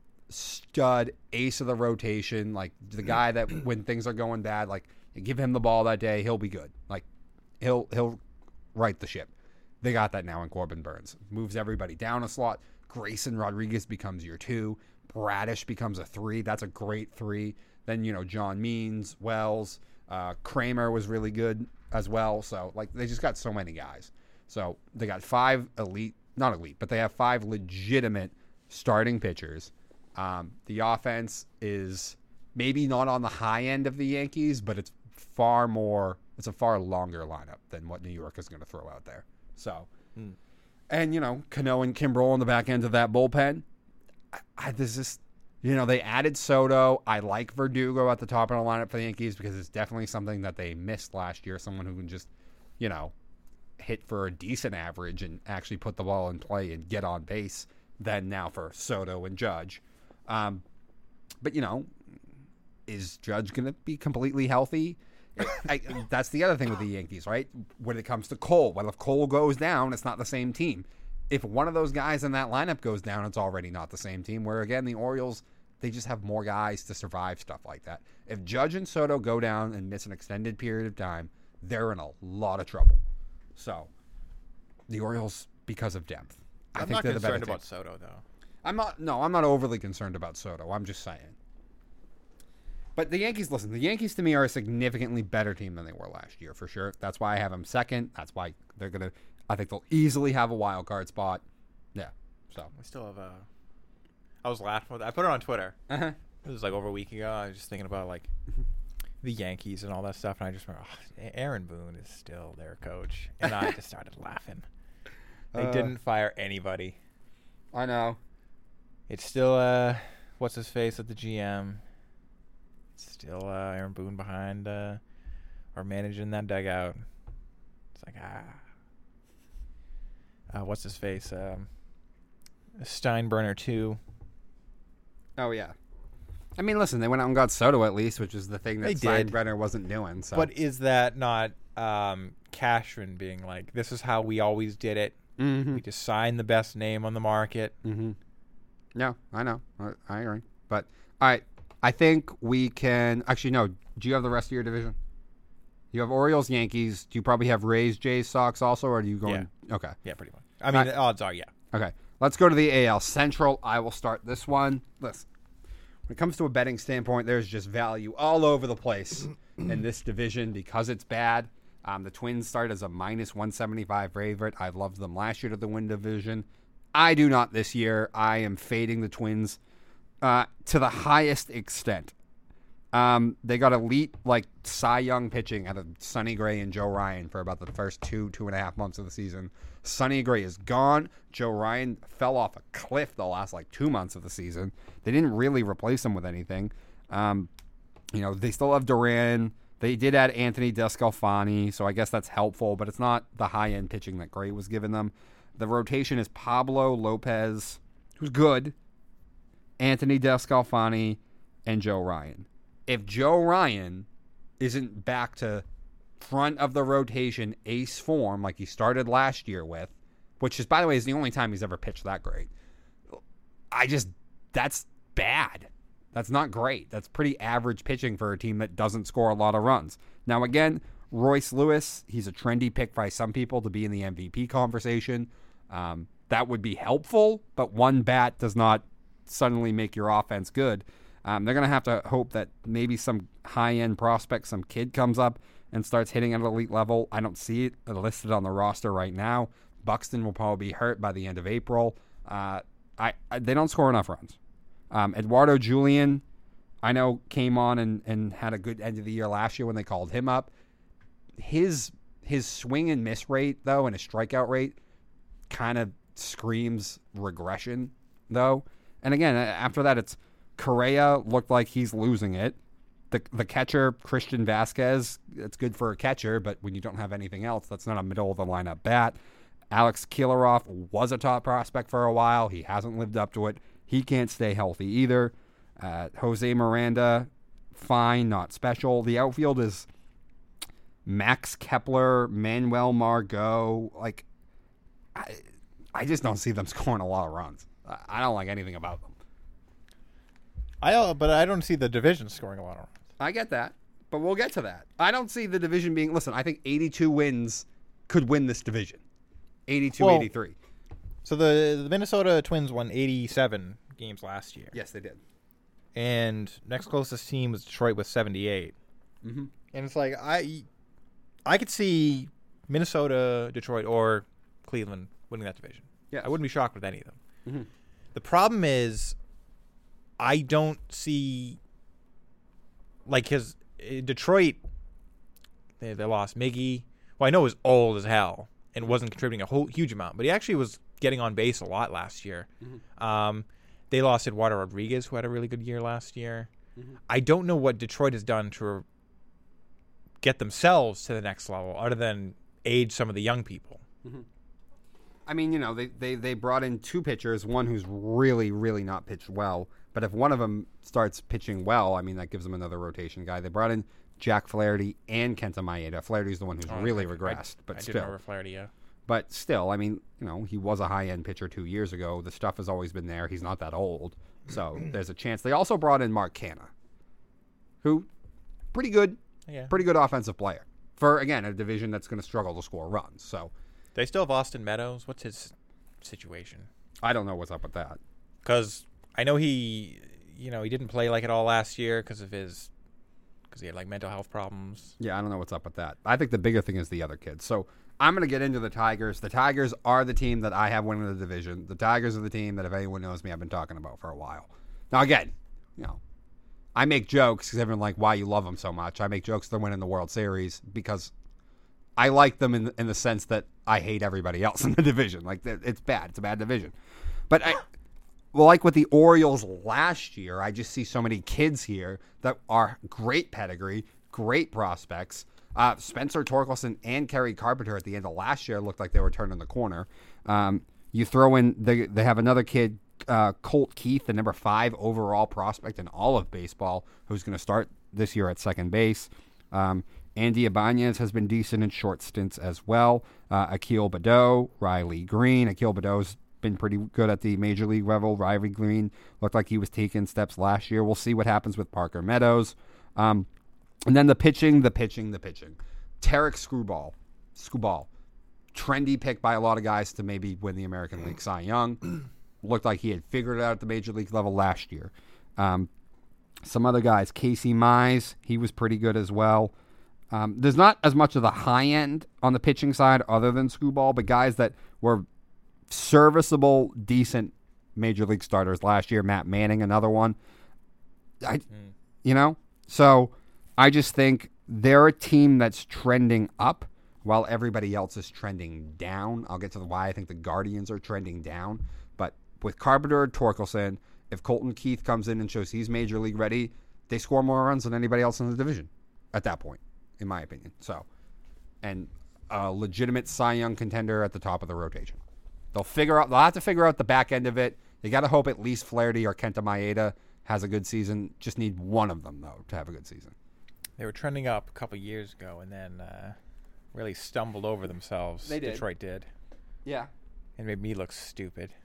stud ace of the rotation, like the guy that when things are going bad, like you give him the ball that day, he'll be good. Like he'll he'll right the ship. They got that now in Corbin Burns. Moves everybody down a slot. Grayson Rodriguez becomes your two. Bradish becomes a three. That's a great three. Then, you know, John Means, Wells, uh, Kramer was really good as well. So, like, they just got so many guys. So, they got five elite, not elite, but they have five legitimate starting pitchers. Um, the offense is maybe not on the high end of the Yankees, but it's far more, it's a far longer lineup than what New York is going to throw out there. So, Hmm. and, you know, Cano and Kimbrel on the back end of that bullpen. I, I, there's this, you know, they added Soto. I like Verdugo at the top of the lineup for the Yankees because it's definitely something that they missed last year. Someone who can just, you know, hit for a decent average and actually put the ball in play and get on base than now for Soto and Judge. Um, but, you know, is Judge going to be completely healthy? I, that's the other thing with the Yankees, right? When it comes to Cole, well, if Cole goes down, it's not the same team. If one of those guys in that lineup goes down, it's already not the same team. Where, again, the Orioles, they just have more guys to survive stuff like that. If Judge and Soto go down and miss an extended period of time, they're in a lot of trouble. So, the Orioles, because of depth. I I'm think not they're the better concerned team. about Soto, though. I'm not, no, I'm not overly concerned about Soto. I'm just saying. But the Yankees, listen, the Yankees to me are a significantly better team than they were last year, for sure. That's why I have them second. That's why they're going to, I think they'll easily have a wild card spot. Yeah, so. We still have a. I was laughing with. I put it on Twitter. Uh-huh. It was like over a week ago. I was just thinking about like the Yankees and all that stuff, and I just remember oh, Aaron Boone is still their coach, and I just started laughing. They Uh, didn't fire anybody. I know. It's still uh, what's his face at the G M. It's still uh, Aaron Boone behind uh, or managing that dugout. It's like ah. Uh, what's his face? Um, Steinbrenner too. Oh, yeah. I mean, listen, they went out and got Soto at least, which is the thing that They did. Steinbrenner wasn't doing. So. But is that not um, Cashman being like, this is how we always did it? Mm-hmm. We just signed the best name on the market. Mm-hmm. No, I know. I, I agree. But, all right, I think we can... Actually, no. Do you have the rest of your division? You have Orioles, Yankees. Do you probably have Rays, Jays, Sox also, or are you going... Yeah. Okay. Yeah, pretty much. I mean, Right. the odds are, yeah. Okay. Let's go to the A L Central. I will start this one. Listen, when it comes to a betting standpoint, there's just value all over the place in this division because it's bad. Um, the Twins start as a minus one seventy-five favorite. I loved them last year to the win division. I do not this year. I am fading the Twins uh, to the highest extent. Um, they got elite, like, Cy Young pitching out of Sonny Gray and Joe Ryan for about the first two, two and a half months of the season. Sonny Gray is gone. Joe Ryan fell off a cliff the last, like, two months of the season. They didn't really replace him with anything. Um, you know, they still have Duran. They did add Anthony Descalfani, so I guess that's helpful, but it's not the high-end pitching that Gray was giving them. The rotation is Pablo Lopez, who's good, Anthony Descalfani, and Joe Ryan. If Joe Ryan isn't back to front of the rotation ace form like he started last year with, which is, by the way, is the only time he's ever pitched that great, I just, that's bad. That's not great. That's pretty average pitching for a team that doesn't score a lot of runs. Now, again, Royce Lewis, he's a trendy pick by some people to be in the M V P conversation. Um, that would be helpful, but one bat does not suddenly make your offense good. Um, they're going to have to hope that maybe some high-end prospect, some kid comes up and starts hitting at an elite level. I don't see it listed on the roster right now. Buxton will probably be hurt by the end of April. Uh, I, I they don't score enough runs. Um, Eduardo Julian, I know, came on and, and had a good end of the year last year when they called him up. His his swing and miss rate, though, and his strikeout rate kind of screams regression, though. And again, after that, it's Correa looked like he's losing it. The the catcher, Christian Vasquez, it's good for a catcher, but when you don't have anything else, that's not a middle-of-the-lineup bat. Alex Kilaroff was a top prospect for a while. He hasn't lived up to it. He can't stay healthy either. Uh, Jose Miranda, fine, not special. The outfield is Max Kepler, Manuel Margot. Like, I, I just don't see them scoring a lot of runs. I, I don't like anything about them. I uh, but I don't see the division scoring a lot of runs. I get that, but we'll get to that. I don't see the division being. Listen, I think eighty-two wins could win this division. eighty-two, well, eighty-three. So the, the Minnesota Twins won eighty-seven games last year. Yes, they did. And next closest team was Detroit with seventy-eight. Mm-hmm. And it's like, I I could see Minnesota, Detroit, or Cleveland winning that division. Yeah, I wouldn't be shocked with any of them. Mm-hmm. The problem is, I don't see, like, his Detroit, they, they lost Miggy. Well, I know he was old as hell and wasn't contributing a whole huge amount, but he actually was getting on base a lot last year. Mm-hmm. Um, they lost Eduardo Rodriguez, who had a really good year last year. Mm-hmm. I don't know what Detroit has done to get themselves to the next level other than age some of the young people. Mm-hmm. I mean, you know, they, they, they brought in two pitchers, one who's really, really not pitched well. But if one of them starts pitching well, I mean, that gives them another rotation guy. They brought in Jack Flaherty and Kenta Maeda. Flaherty's the one who's oh, really I, regressed, I, but I still. didn't remember Flaherty, yeah. But still, I mean, you know, he was a high-end pitcher two years ago. The stuff has always been there. He's not that old. So there's a chance. They also brought in Mark Canha, who, pretty good, yeah. pretty good offensive player. For, again, a division that's going to struggle to score runs. So they still have Austin Meadows. What's his situation? I don't know what's up with that. Because I know he, you know, he didn't play like it all last year because of his, because he had like mental health problems. Yeah, I don't know what's up with that. I think the bigger thing is the other kids. So I'm going to get into the Tigers. The Tigers are the team that I have winning the division. The Tigers are the team that, if anyone knows me, I've been talking about for a while. Now, again, you know, I make jokes because everyone's like, why you love them so much. I make jokes they're winning the World Series because I like them in, in the sense that I hate everybody else in the division. Like, it's bad. It's a bad division. But I, well, like with the Orioles last year, I just see so many kids here that are great pedigree, great prospects. Uh, Spencer Torkelson and Kerry Carpenter at the end of last year looked like they were turning the corner. Um, you throw in, they, they have another kid, uh, Colt Keith, the number five overall prospect in all of baseball, who's going to start this year at second base. Um, Andy Ibanez has been decent in short stints as well. Uh, Akil Badeau, Riley Green. Akil Badeau's been pretty good at the major league level. Riley Green looked like he was taking steps last year. We'll see what happens with Parker Meadows. Um, and then the pitching, the pitching, the pitching. Tarek Screwball, Screwball, trendy pick by a lot of guys to maybe win the American League Cy Young. Looked like he had figured it out at the major league level last year. Um, some other guys, Casey Mize, he was pretty good as well. Um, there's not as much of the high end on the pitching side other than Screwball, but guys that were serviceable, decent major league starters last year. Matt Manning, another one. I, mm. You know, so I just think they're a team that's trending up while everybody else is trending down. I'll get to the why I think the Guardians are trending down. But with Carpenter and Torkelson, if Colton Keith comes in and shows he's major league ready, they score more runs than anybody else in the division at that point, in my opinion. So, and a legitimate Cy Young contender at the top of the rotation. They'll figure out. They'll have to figure out the back end of it. They got to hope at least Flaherty or Kenta Maeda has a good season. Just need one of them though to have a good season. They were trending up a couple years ago, and then uh, really stumbled over themselves. They did. Detroit did. Yeah. And made me look stupid.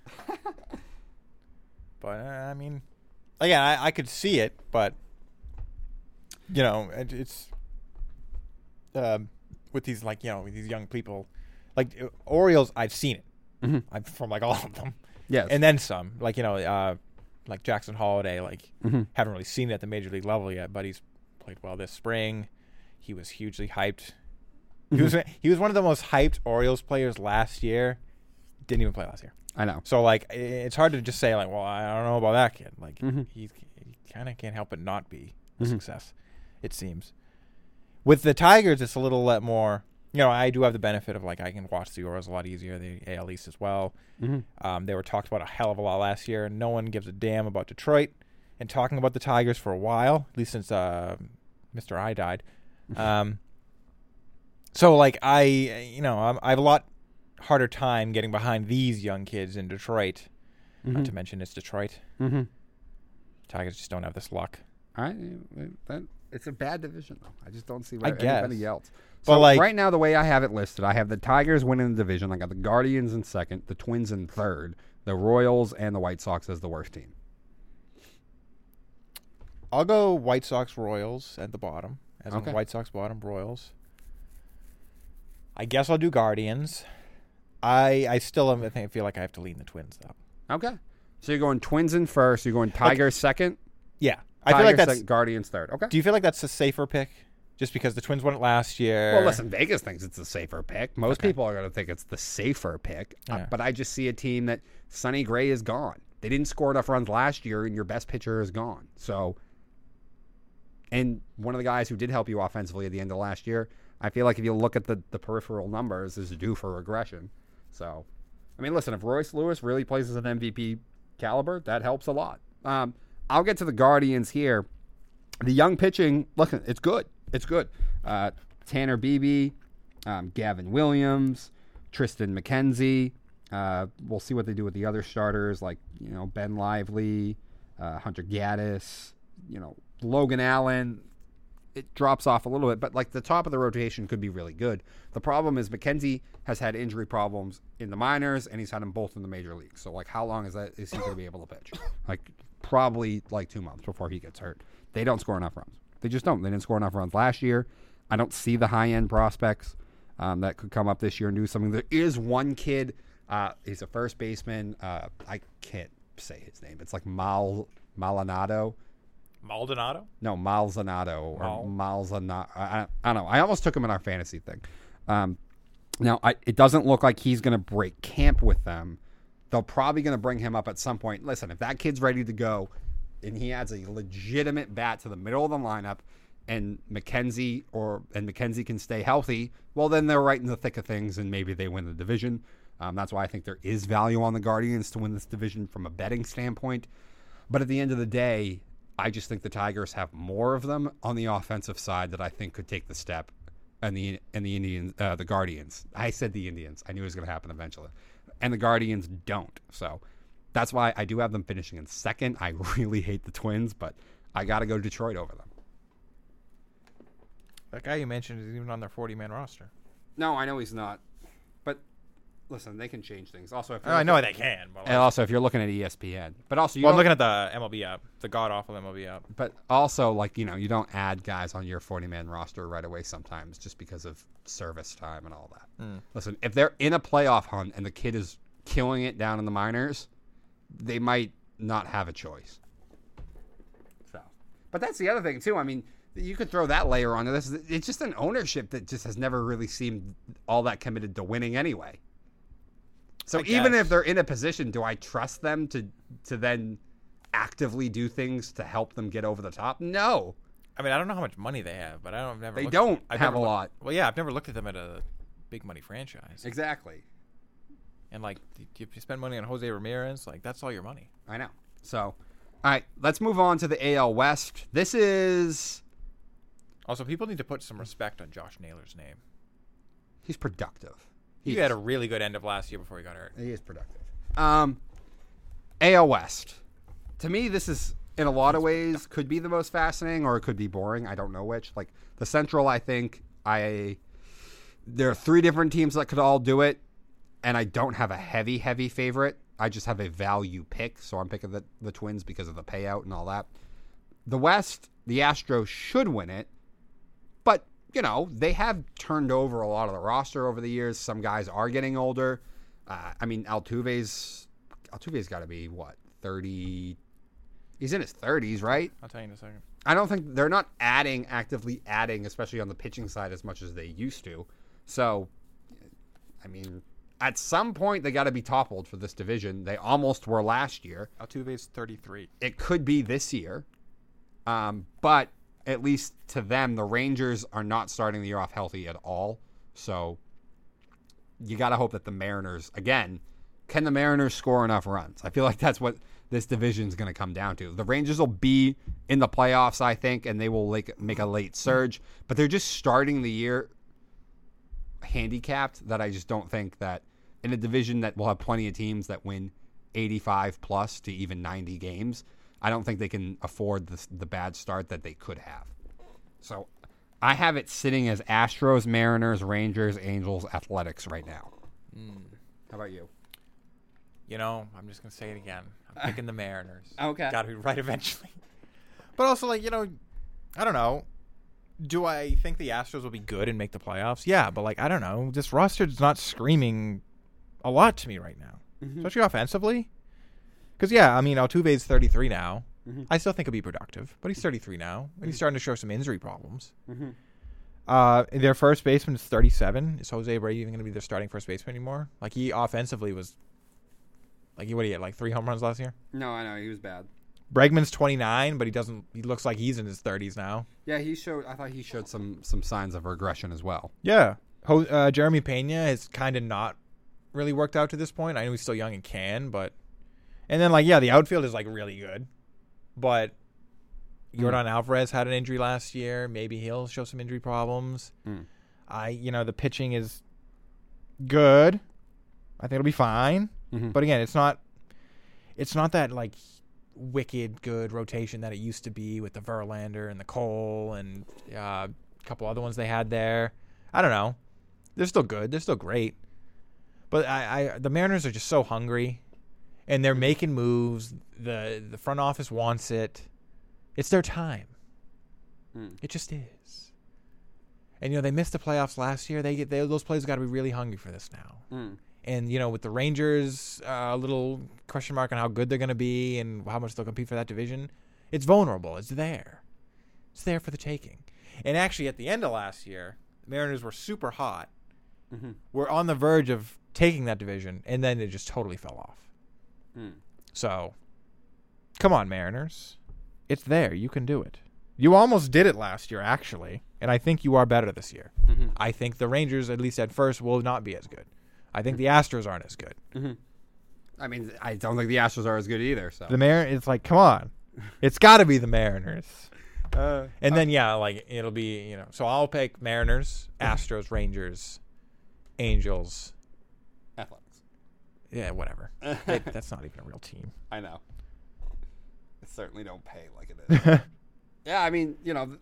But uh, I mean, again, I, I could see it, but you know, it, it's uh, with these like you know with these young people, like Orioles. I've seen it. Mhm. I'm from like all of them. Yes. And then some. Like, you know, uh, like Jackson Holiday, like, Mhm. haven't really seen it at the major league level yet, but he's played well this spring. He was hugely hyped. He Mhm. was he was one of the most hyped Orioles players last year. Didn't even play last year. I know. So, like, i- it's hard to just say, like, well, I don't know about that kid. Like, Mhm. he, he kind of can't help but not be a Mhm. success, it seems. With the Tigers, it's a little let more. You know, I do have the benefit of, like, I can watch the Orioles a lot easier, the A L East as well. Mhm. Um, they were talked about a hell of a lot last year. No one gives a damn about Detroit. And talking about the Tigers for a while, at least since uh, Mister I died. Um, so, like, I, you know, I'm, I have a lot harder time getting behind these young kids in Detroit. Not to Mhm. mention it's Detroit. Mhm. Tigers just don't have this luck. I, that, it's a bad division, though. I just don't see I where guess. anybody else. But, So like- right now, the way I have it listed, I have the Tigers winning the division. I got the Guardians in second, the Twins in third, the Royals and the White Sox as the worst team. I'll go White Sox Royals at the bottom. As Okay. in White Sox bottom, Royals. I guess I'll do Guardians. I I still am, I think, feel like I have to lean the Twins, though. Okay. So you're going Twins in first. You're going Tigers second. Yeah. I feel like Tigers that's... second, Guardians third. Okay. Do you feel like that's a safer pick? Just because the Twins won it last year. Well, listen, Vegas thinks it's the safer pick. Most Okay. people are going to think it's the safer pick. Uh, Yeah. but I just see a team that Sonny Gray is gone. They didn't score enough runs last year, and your best pitcher is gone. So, and one of the guys who did help you offensively at the end of last year, I feel like if you look at the, the peripheral numbers, is due for regression. So, I mean, listen, if Royce Lewis really plays as an M V P caliber, that helps a lot. Um, I'll get to the Guardians here. The young pitching, listen, it's good. It's good. Uh, Tanner Beebe, um, Gavin Williams, Tristan McKenzie. Uh, we'll see what they do with the other starters, like, you know, Ben Lively, uh, Hunter Gaddis, you know, Logan Allen. It drops off a little bit, but like the top of the rotation could be really good. The problem is McKenzie has had injury problems in the minors, and he's had them both in the major leagues. So, like, how long is that? Is he going to be able to pitch? Like, probably like two months before he gets hurt. They don't score enough runs. They just don't. They didn't score enough runs last year. I don't see the high end prospects um, that could come up this year and do something. There is one kid. Uh, he's a first baseman. Uh, I can't say his name. It's like Mal Malinado. Maldonado? No, Malzanato or Mal. Malzanato. I, I don't know. I almost took him in our fantasy thing. Um, now, I, it doesn't look like he's going to break camp with them. They're probably going to bring him up at some point. Listen, if that kid's ready to go and he adds a legitimate bat to the middle of the lineup and McKenzie or and McKenzie can stay healthy, well, then they're right in the thick of things and maybe they win the division. Um, that's why I think there is value on the Guardians to win this division from a betting standpoint. But at the end of the day, I just think the Tigers have more of them on the offensive side that I think could take the step, and the and the Indians, uh, the Guardians. I said the Indians. I knew it was going to happen eventually, and the Guardians don't. So that's why I do have them finishing in second. I really hate the Twins, but I got to go Detroit over them. That guy you mentioned is even on their forty-man roster. No, I know he's not, but listen, they can change things. Also, if Oh, I know they can. But and also if you're looking at E S P N, but also you well, I'm don't- looking at the M L B app, the god-awful M L B app. But also, like, you know, you don't add guys on your forty-man roster right away sometimes just because of service time and all that. Mm. Listen, if they're in a playoff hunt and the kid is killing it down in the minors, they might not have a choice. So, but that's the other thing, too. I mean, you could throw that layer onto this. It's just an ownership that just has never really seemed all that committed to winning anyway. So I even guess. if they're in a position, do I trust them to to then actively do things to help them get over the top? No. I mean, I don't know how much money they have, but I don't. I've never They looked- don't I've have never a looked- lot. Well, yeah, I've never looked at them at a big money franchise. Exactly. And like, if you spend money on Jose Ramirez, like that's all your money. I know. So, all right, let's move on to the A L West. This is Also, people need to put some respect on Josh Naylor's name. he's productive. He He had is. a really good end of last year before he got hurt. He is productive. Um, A L West. To me, this is in a lot of ways could be the most fascinating, or it could be boring. I don't know which. Like the Central, I think I there are three different teams that could all do it, and I don't have a heavy, heavy favorite. I just have a value pick, so I'm picking the, the Twins because of the payout and all that. The West, the Astros should win it, but, you know, they have turned over a lot of the roster over the years. Some guys are getting older. Uh, I mean, Altuve's Altuve's got to be what thirty. He's in his thirties, right? I'll tell you in a second. I don't think they're not adding actively adding, especially on the pitching side, as much as they used to. So, I mean, at some point they got to be toppled for this division. They almost were last year. Altuve's thirty-three. It could be this year, um, but at least to them, the Rangers are not starting the year off healthy at all. So, you got to hope that the Mariners again. Can the Mariners score enough runs? I feel like that's what this division is going to come down to. The Rangers will be in the playoffs, I think, and they will like make a late surge. But they're just starting the year handicapped that I just don't think that in a division that will have plenty of teams that win eighty-five plus to even ninety games, I don't think they can afford the, the bad start that they could have. So I have it sitting as Astros, Mariners, Rangers, Angels, Athletics right now. Mm. How about you? You know, I'm just going to say it again. I'm picking the Mariners. Okay. Got to be right eventually. But also, like, you know, I don't know. Do I think the Astros will be good and make the playoffs? Yeah, but, like, I don't know. This roster's not screaming a lot to me right now, mm-hmm. especially offensively. Because, yeah, I mean, Altuve's thirty-three now. Mm-hmm. I still think he'll be productive, but he's thirty-three now, and mm-hmm. he's starting to show some injury problems. Mm-hmm. Uh, their first baseman is thirty-seven. Is Jose Abreu even going to be their starting first baseman anymore? Like, he offensively was... Like, what did he get, like three home runs last year? No, I know. He was bad. Bregman's twenty-nine, but he doesn't. He looks like he's in his thirties now. Yeah, he showed. I thought he showed some some signs of regression as well. Yeah. Ho, uh, Jeremy Pena has kind of not really worked out to this point. I know he's still young and can, but... And then, like, yeah, the outfield is, like, really good. But Yordan mm. Alvarez had an injury last year. Maybe he'll show some injury problems. Mm. I, you know, the pitching is good. I think it'll be fine. Mm-hmm. But again, it's not it's not that like wicked good rotation that it used to be with the Verlander and the Cole and uh, a couple other ones they had there. I don't know. They're still good. They're still great. But I, I the Mariners are just so hungry, and they're making moves. The the front office wants it. It's their time. Mm. It just is. And you know they missed the playoffs last year. They get they, those players got to be really hungry for this now. Mm. And, you know, with the Rangers, a uh, little question mark on how good they're going to be and how much they'll compete for that division, it's vulnerable. It's there. It's there for the taking. And actually, at the end of last year, the Mariners were super hot. Mm-hmm. We're on the verge of taking that division, and then it just totally fell off. Mm. So, come on, Mariners. It's there. You can do it. You almost did it last year, actually, and I think you are better this year. Mm-hmm. I think the Rangers, at least at first, will not be as good. I think the Astros aren't as good. Mm-hmm. I mean, I don't think the Astros are as good either. So the Mar, it's like, come on, it's got to be the Mariners. Uh, and uh, then yeah, like it'll be you know. So I'll pick Mariners, Astros, Rangers, Angels, Athletics. Yeah, whatever. it, that's not even a real team. I know. It certainly don't pay like it is. Yeah, I mean, you know,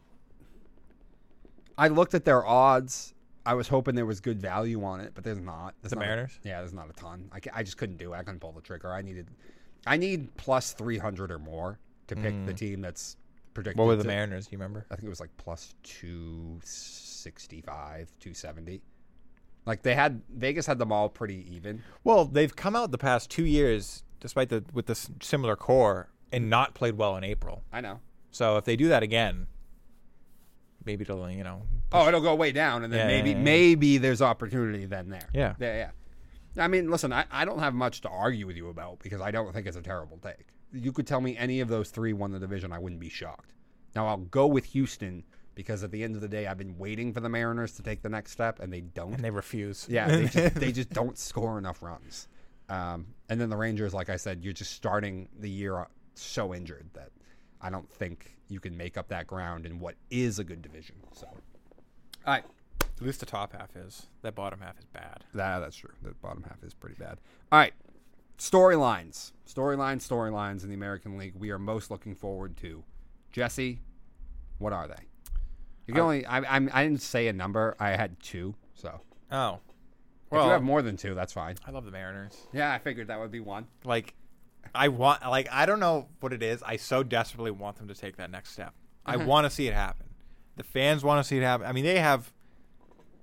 I looked at their odds. I was hoping there was good value on it, but there's not. There's the not Mariners? A, yeah, there's not a ton. I, I just couldn't do it. I couldn't pull the trigger. I needed, I need plus three hundred or more to pick mm. the team that's predicted. What were the to, Mariners? Do you remember? I think it was like plus two sixty-five, two seventy. Like they had, Vegas had them all pretty even. Well, they've come out the past two years, despite the with this similar core, and not played well in April. I know. So if they do that again, maybe it'll, you know. Push. Oh, it'll go way down, and then yeah, maybe yeah, yeah. maybe there's opportunity then there. Yeah. Yeah, yeah. I mean, listen, I, I don't have much to argue with you about because I don't think it's a terrible take. You could tell me any of those three won the division, I wouldn't be shocked. Now, I'll go with Houston because at the end of the day, I've been waiting for the Mariners to take the next step, and they don't. And they refuse. Yeah, they just, they just don't score enough runs. Um, and then the Rangers, like I said, you're just starting the year so injured that I don't think you can make up that ground in what is a good division. So, all right. At least the top half is. That bottom half is bad. That, that's true. The bottom half is pretty bad. All right. Storylines. Storylines, storylines in the American League we are most looking forward to. Jesse, what are they? You can uh, only, I, I'm, I didn't say a number. I had two, so. Oh. Well, if you have more than two, that's fine. I love the Mariners. Yeah, I figured that would be one. Like, I want, like, I don't know what it is. I so desperately want them to take that next step. I want to see it happen. The fans want to see it happen. I mean, they have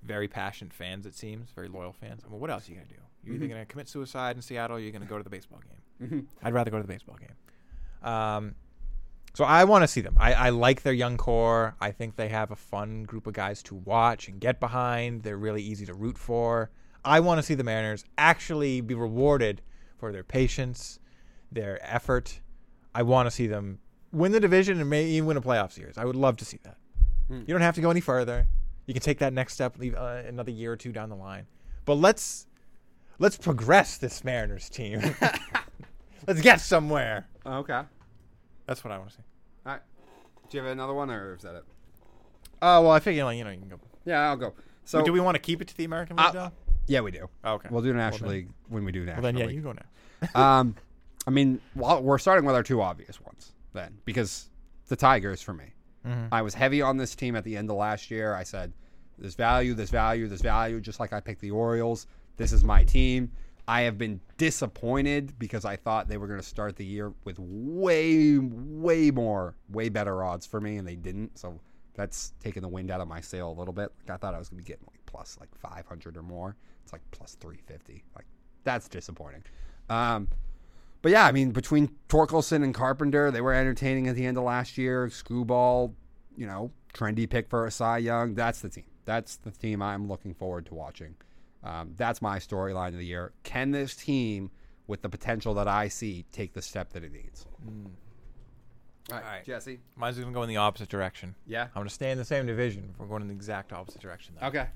very passionate fans, it seems, very loyal fans. I mean, what else are you going to do? You're Mm-hmm. either going to commit suicide in Seattle or you're going to go to the baseball game. Mm-hmm. I'd rather go to the baseball game. Um, so I want to see them. I, I like their young core. I think they have a fun group of guys to watch and get behind. They're really easy to root for. I want to see the Mariners actually be rewarded for their patience, their effort. I want to see them win the division and maybe even win a playoff series. I would love to see that. Mm. You don't have to go any further. You can take that next step leave, uh, another year or two down the line. But let's let's progress this Mariners team. Let's get somewhere. Okay. That's what I want to see. All right. Do you have another one, or is that it? Oh, well, I figure, like, you know, you can go. Yeah, I'll go. So do we want to keep it to the American League, Uh, though? yeah, we do. Oh, okay. We'll do National Well, then- League when we do National Well, then, yeah, League. you go now. um, I mean, well, we're starting with our two obvious ones then, because the Tigers for me. Mm-hmm. I was heavy on this team at the end of last year. I said, there's value, there's value, there's value, just like I picked the Orioles. This is my team. I have been disappointed because I thought they were going to start the year with way, way more, way better odds for me, and they didn't. So that's taking the wind out of my sail a little bit. Like, I thought I was going to be getting like plus like five hundred or more. It's like plus three fifty. Like, that's disappointing. Um, but yeah, I mean, between Torkelson and Carpenter, they were entertaining at the end of last year. Screwball, you know, trendy pick for a Cy Young. That's the team. That's the team I'm looking forward to watching. Um, that's my storyline of the year. Can this team, with the potential that I see, take the step that it needs? Mm. All right, All right. Jesse. Mine's going to go in the opposite direction. Yeah. I'm going to stay in the same division. We're going in the exact opposite direction, though. Okay.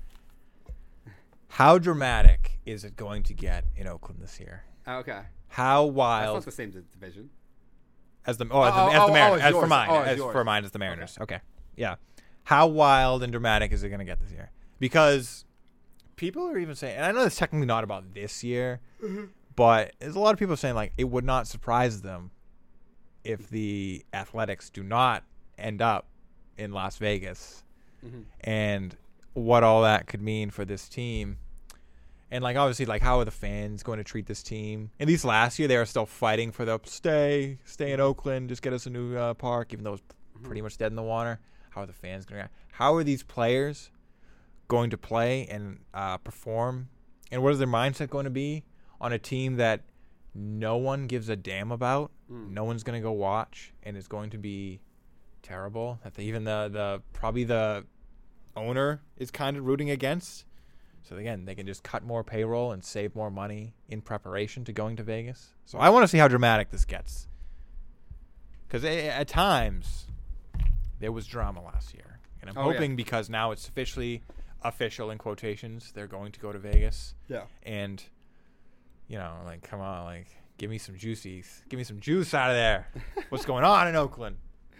How dramatic is it going to get in Oakland this year? Okay. How That's wild not the same division. as the oh, as the, Oh, as oh, the oh, Mariners it's as for yours. mine Oh, it's as yours. for mine as the Mariners. Okay. Yeah. How wild and dramatic is it going to get this year? Because people are even saying, and I know it's technically not about this year, Mm-hmm. but there's a lot of people saying like it would not surprise them if the Athletics do not end up in Las Vegas, Mhm. and what all that could mean for this team. And, like, obviously, like, how are the fans going to treat this team? At least last year, they were still fighting for the stay, stay in Oakland, just get us a new uh, park, even though it was pretty much dead in the water. How are the fans going to react? How are these players going to play and uh, perform? And what is their mindset going to be on a team that no one gives a damn about? Mm. No one's going to go watch, and it's going to be terrible. That the, even the, the probably the owner is kind of rooting against. So, again, they can just cut more payroll and save more money in preparation to going to Vegas. So I want to see how dramatic this gets. Because at times, there was drama last year. And I'm Oh, yeah. hoping because now it's officially official in quotations, they're going to go to Vegas. Yeah. And, you know, like, come on, like, give me some juices. Give me some juice out of there. What's going on in Oakland?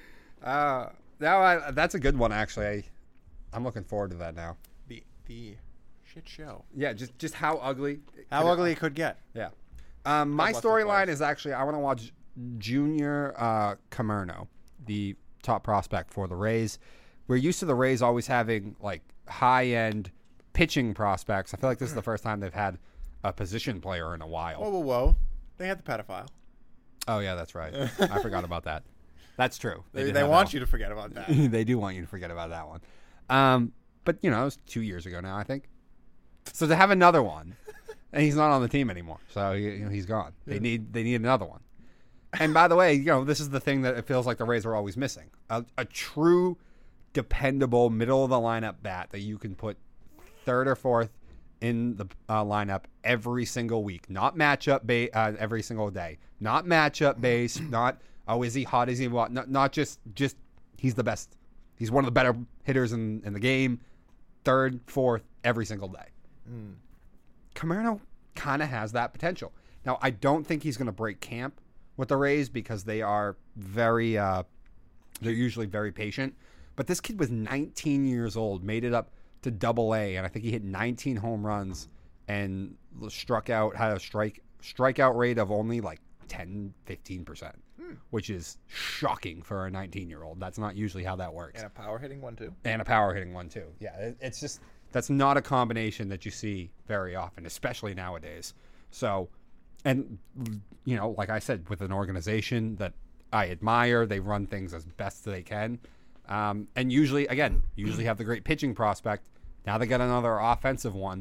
Uh, now I, that's a good one, actually. I, I'm looking forward to that now. The the shit show. Yeah, just just how ugly. How could it- ugly it could get. Yeah. Um, my bless the storyline players. is actually I want to watch Junior uh, Camerno, the top prospect for the Rays. We're used to the Rays always having like high-end pitching prospects. I feel like this is the first time they've had a position player in a while. Whoa, whoa, whoa. They had the pedophile. Oh, yeah, that's right. I forgot about that. That's true. They, did they have want that you to forget about that. one. They do want you to forget about that one. Um, but, you know, it was two years ago now, I think. So to have another one, and he's not on the team anymore, so you know, he's gone. They Yeah. need they need another one. And by the way, you know, this is the thing that it feels like the Rays are always missing: a, a true, dependable middle of the lineup bat that you can put third or fourth in the uh, lineup every single week, not matchup ba- uh, every single day, not matchup based, not oh is he hot, is he what, not, not just just he's the best, he's one of the better hitters in, in the game, third, fourth every single day. Mm. Camerno kind of has that potential. Now, I don't think he's going to break camp with the Rays because they are very, uh, they're usually very patient. But this kid was nineteen years old, made it up to double A, and I think he hit nineteen home runs and struck out, had a strike strikeout rate of only like ten, fifteen percent, Hmm. which is shocking for a nineteen-year-old. That's not usually how that works. And a power hitting one, too. And a power hitting one too. Yeah, it, it's just that's not a combination that you see very often, especially nowadays. So, and you know, like I said, with an organization that I admire, they run things as best they can, um, and usually, again, usually have the great pitching prospect, Now they got another offensive one.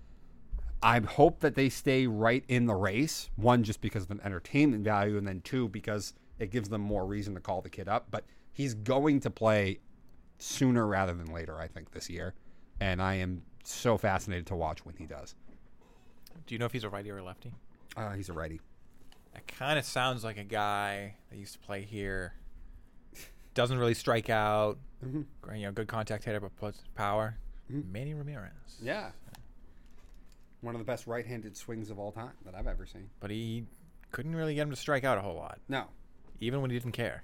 I hope that they stay right in the race. One, just because of an entertainment value, and then two, because it gives them more reason to call the kid up. But he's going to play sooner rather than later, I think, this year. And I am so fascinated to watch when he does. Do you know if he's a righty or a lefty? Uh, he's a righty. That kind of sounds like a guy that used to play here. Doesn't really strike out. Mm-hmm. You know, good contact hitter, but puts power. Mm-hmm. Manny Ramirez. Yeah. One of the best right-handed swings of all time that I've ever seen. But he couldn't really get him to strike out a whole lot. No. Even when he didn't care.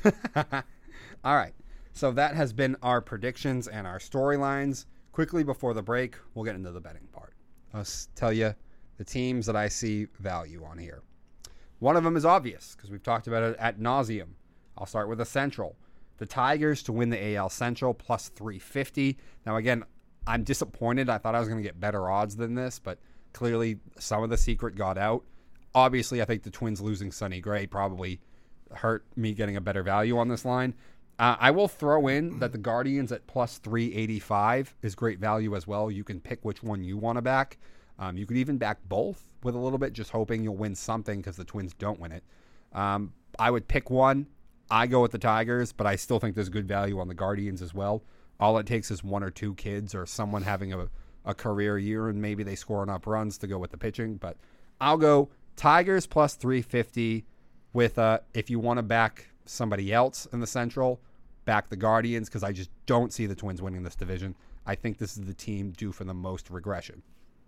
All right. So that has been our predictions and our storylines. Quickly before the break, we'll get into the betting part. I'll tell you the teams that I see value on here. One of them is obvious because we've talked about it ad nauseum. I'll start with the Central. The Tigers to win the A L Central plus three fifty. Now, again, I'm disappointed. I thought I was going to get better odds than this, but clearly some of the secret got out. Obviously, I think the Twins losing Sonny Gray probably hurt me getting a better value on this line. Uh, I will throw in that the Guardians at plus three eighty-five is great value as well. You can pick which one you want to back. Um, you could even back both with a little bit, just hoping you'll win something because the Twins don't win it. Um, I would pick one. I go with the Tigers, but I still think there's good value on the Guardians as well. All it takes is one or two kids or someone having a, a career year, and maybe they score enough runs to go with the pitching. But I'll go Tigers plus three fifty with, uh, if you want to back somebody else in the Central, back the Guardians, because I just don't see the Twins winning this division. I think this is the team due for the most regression.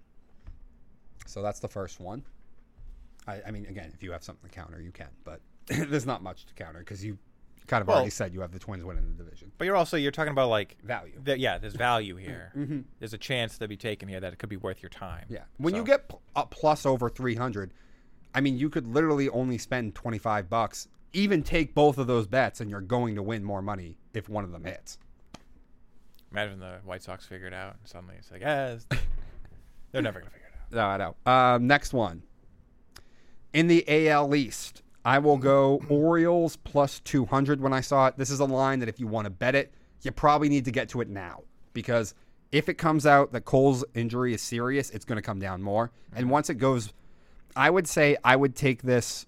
So that's the first one. I, I mean, again, if you have something to counter, you can. But there's not much to counter because you kind of well, already said you have the Twins winning the division. But you're also, you're talking about like value. The, yeah, there's value here. Mm-hmm. There's a chance to be taken here that it could be worth your time. Yeah. When so. you get a plus over three hundred, I mean, you could literally only spend twenty-five bucks, even take both of those bets, and you're going to win more money if one of them hits. Imagine the White Sox figure it out, and suddenly it's like, eh, they're never going to figure it out. No, I know. Um, next one. In the A L East, I will go Orioles plus two hundred when I saw it. This is a line that if you want to bet it, you probably need to get to it now. Because if it comes out that Cole's injury is serious, it's going to come down more. Mm-hmm. And once it goes, I would say I would take this,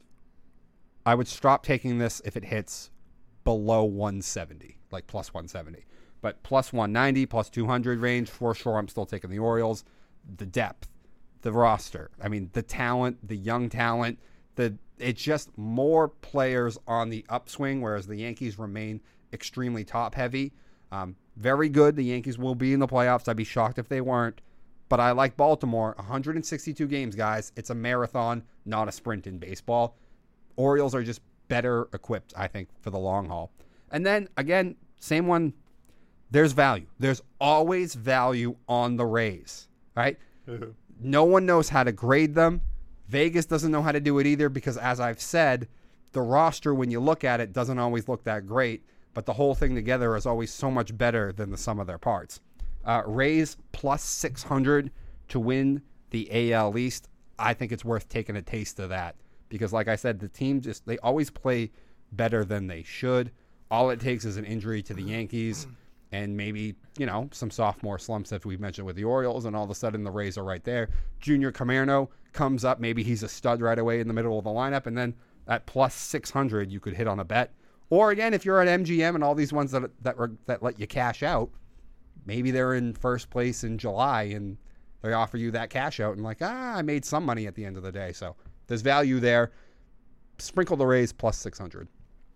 I would stop taking this if it hits below one seventy, like plus one seventy. But plus one ninety, plus two hundred range, for sure I'm still taking the Orioles. The depth, the roster, I mean, the talent, the young talent, the it's just more players on the upswing, whereas the Yankees remain extremely top-heavy. Um, very good. The Yankees will be in the playoffs. I'd be shocked if they weren't. But I like Baltimore. one hundred sixty-two games, guys. It's a marathon, not a sprint in baseball. Orioles are just better equipped, I think, for the long haul. And then, again, same one. There's value. There's always value on the Rays, right? No one knows how to grade them. Vegas doesn't know how to do it either because, as I've said, the roster, when you look at it, doesn't always look that great, but the whole thing together is always so much better than the sum of their parts. Uh, Rays plus six hundred to win the A L East. I think it's worth taking a taste of that because, like I said, the team just, they always play better than they should. All it takes is an injury to the Yankees and maybe, you know, some sophomore slumps that we've mentioned with the Orioles, and all of a sudden the Rays are right there. Junior Camerno comes up. Maybe he's a stud right away in the middle of the lineup, and then at plus six hundred, you could hit on a bet. Or, again, if you're at M G M and all these ones that that, that let you cash out, maybe they're in first place in July, and they offer you that cash out, and like, ah, I made some money at the end of the day. So there's value there. Sprinkle the Rays plus six hundred.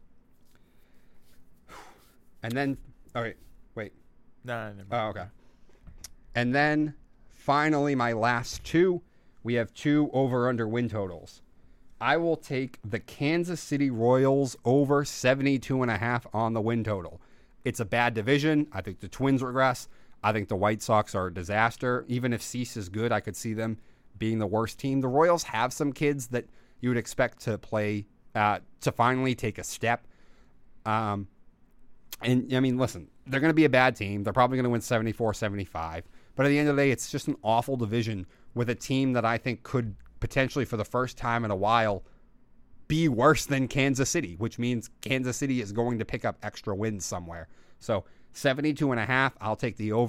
And then, all right. Wait. No, no, no. Oh, okay. And then, finally, my last two. We have two over-under win totals. I will take the Kansas City Royals over seventy-two and a half on the win total. It's a bad division. I think the Twins regress. I think the White Sox are a disaster. Even if Cease is good, I could see them being the worst team. The Royals have some kids that you would expect to play, uh, to finally take a step. Um, and, I mean, listen, they're going to be a bad team. They're probably going to win seventy-four seventy-five. But at the end of the day, it's just an awful division with a team that I think could potentially, for the first time in a while, be worse than Kansas City, which means Kansas City is going to pick up extra wins somewhere. So seventy-two and a half, I'll take the over.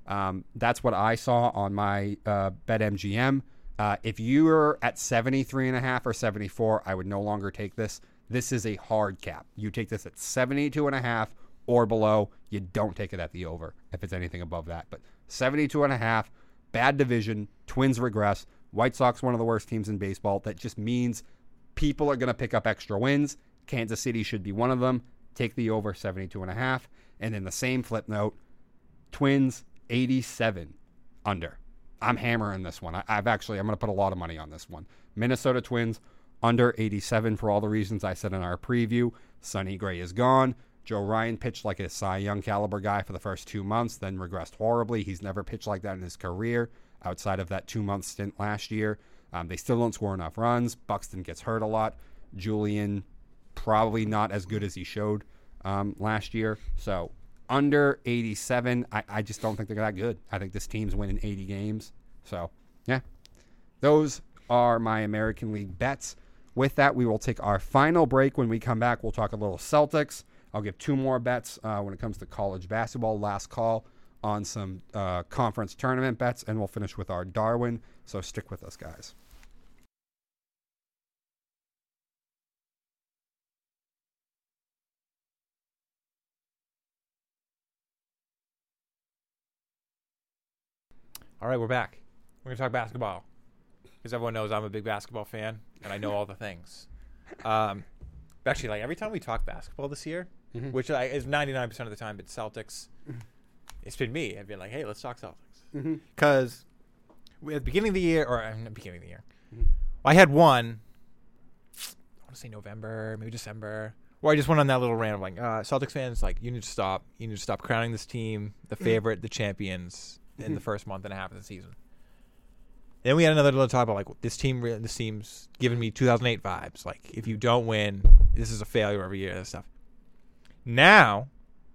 Um, that's what I saw on my uh, BetMGM. Uh, if you're at seventy-three and a half or seventy-four, I would no longer take this. This is a hard cap. You take this at seventy-two and a half or below. You don't take it at the over if it's anything above that. But seventy-two and a half, bad division, Twins regress, White Sox, one of the worst teams in baseball. That just means people are going to pick up extra wins. Kansas City should be one of them. Take the over seventy-two and a half. And in the same flip note, Twins eighty-seven under. I'm hammering this one. I, I've actually, I'm going to put a lot of money on this one. Minnesota Twins under eighty-seven for all the reasons I said in our preview. Sonny Gray is gone. Joe Ryan pitched like a Cy Young caliber guy for the first two months, then regressed horribly. He's never pitched like that in his career outside of that two-month stint last year. Um, they still don't score enough runs. Buxton gets hurt a lot. Julian probably not as good as he showed um, last year. So under eighty-seven, I, I just don't think they're that good. I think this team's winning eighty games. So, yeah. Those are my American League bets. With that, we will take our final break. When we come back, we'll talk a little Celtics. I'll give two more bets uh, when it comes to college basketball. Last call on some uh, conference tournament bets, and we'll finish with our Darwin. So stick with us, guys. All right, we're back. We're going to talk basketball because everyone knows I'm a big basketball fan and I know all the things. Um, actually, like every time we talk basketball this year, mm-hmm. which I, is ninety-nine percent of the time, it's Celtics. It's been me. I've been like, hey, let's talk Celtics. Because mm-hmm. at the beginning of the year, or uh, beginning of the year, mm-hmm. I had one, I want to say November, maybe December, where I just went on that little rant of like, uh, Celtics fans, like, you need to stop. You need to stop crowning this team the favorite, mm-hmm. the champions in mm-hmm. the first month and a half of the season. Then we had another little talk about like this team. This team's giving me two thousand eight vibes. Like if you don't win, this is a failure every year. That stuff. Now,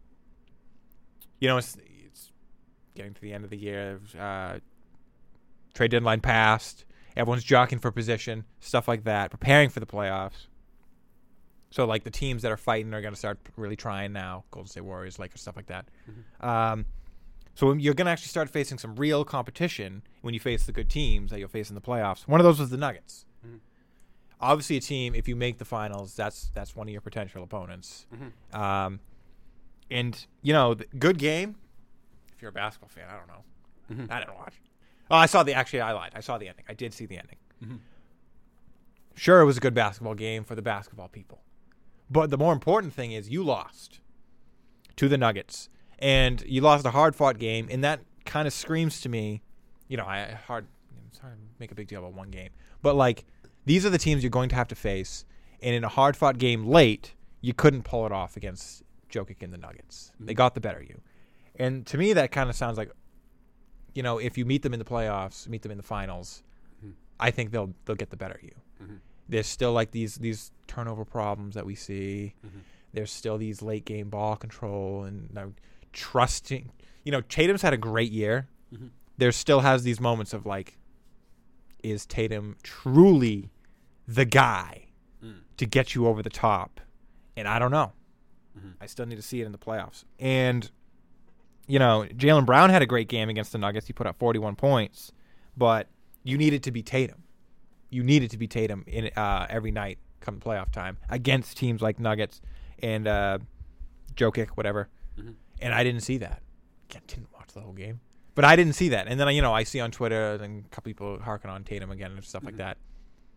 you know, it's, it's getting to the end of the year. Uh, trade deadline passed. Everyone's jockeying for position, stuff like that, preparing for the playoffs. So like the teams that are fighting are going to start really trying now. Golden State Warriors, Lakers, stuff like that. Mm-hmm. Um, So you're going to actually start facing some real competition when you face the good teams that you'll face in the playoffs. One of those was the Nuggets. Mm-hmm. Obviously, a team, if you make the finals, that's that's one of your potential opponents. Mm-hmm. Um, and, you know, the good game, if you're a basketball fan, I don't know. Mm-hmm. I didn't watch. Oh, I saw the – actually, I lied. I saw the ending. I did see the ending. Mm-hmm. Sure, it was a good basketball game for the basketball people. But the more important thing is you lost to the Nuggets. And you lost a hard-fought game, and that kind of screams to me, you know, I hard. It's hard to make a big deal about one game, but like these are the teams you're going to have to face, and in a hard-fought game late, you couldn't pull it off against Jokic and the Nuggets. Mm-hmm. They got the better of you, and to me that kind of sounds like, you know, if you meet them in the playoffs, meet them in the finals, mm-hmm. I think they'll they'll get the better of you. Mm-hmm. There's still like these these turnover problems that we see. Mm-hmm. There's still these late game ball control and. You know, trusting, you know, Tatum's had a great year. Mm-hmm. There still has these moments of like, is Tatum truly the guy mm. to get you over the top? And I don't know. Mm-hmm. I still need to see it in the playoffs. And, you know, Jaylen Brown had a great game against the Nuggets. He put up forty-one points, but you needed to be Tatum. You needed to be Tatum in uh, every night come playoff time against teams like Nuggets and uh, Jokic, whatever. Mm-hmm. And I didn't see that. I didn't watch the whole game. But I didn't see that. And then, you know, I see on Twitter and a couple people harking on Tatum again and stuff mm-hmm. like that.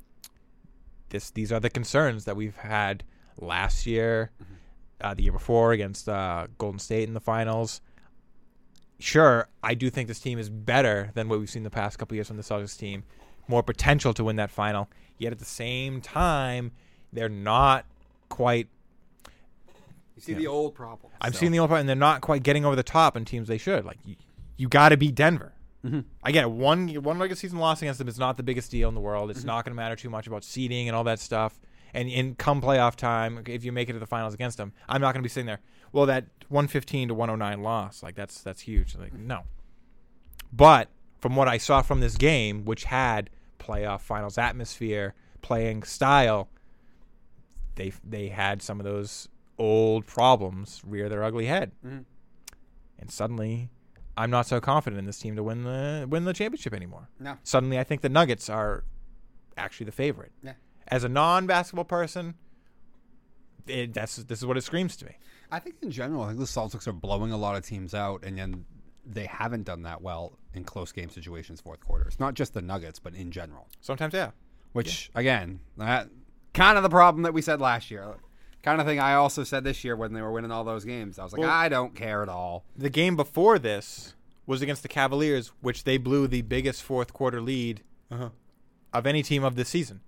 This, These are the concerns that we've had last year, mm-hmm. uh, the year before against uh, Golden State in the finals. Sure, I do think this team is better than what we've seen the past couple years from the Celtics team. More potential to win that final. Yet at the same time, they're not quite... You see yeah. the old problem. I'm so. seeing the old problem, and they're not quite getting over the top in teams they should. Like, you, you got to beat Denver. Mm-hmm. I get it. One one regular season loss against them is not the biggest deal in the world. It's mm-hmm. not going to matter too much about seeding and all that stuff. And in come playoff time, if you make it to the finals against them, I'm not going to be sitting there. Well, that one fifteen to one oh nine loss, like that's that's huge. Like no. But from what I saw from this game, which had playoff finals atmosphere, playing style, they they had some of those old problems rear their ugly head. Mm-hmm. And suddenly I'm not so confident in this team to win the win the championship anymore. No. Suddenly, I think the Nuggets are actually the favorite. Yeah. As a non-basketball person, it, that's this is what it screams to me. I think in general, I think the Celtics are blowing a lot of teams out, and then they haven't done that well in close game situations fourth quarter. It's not just the Nuggets, but in general. Sometimes, yeah. Which, yeah. again, that kind of the problem that we said last year. Kind of thing I also said this year when they were winning all those games. I was like, well, I don't care at all. The game before this was against the Cavaliers, which they blew the biggest fourth quarter lead uh-huh. of any team of this season.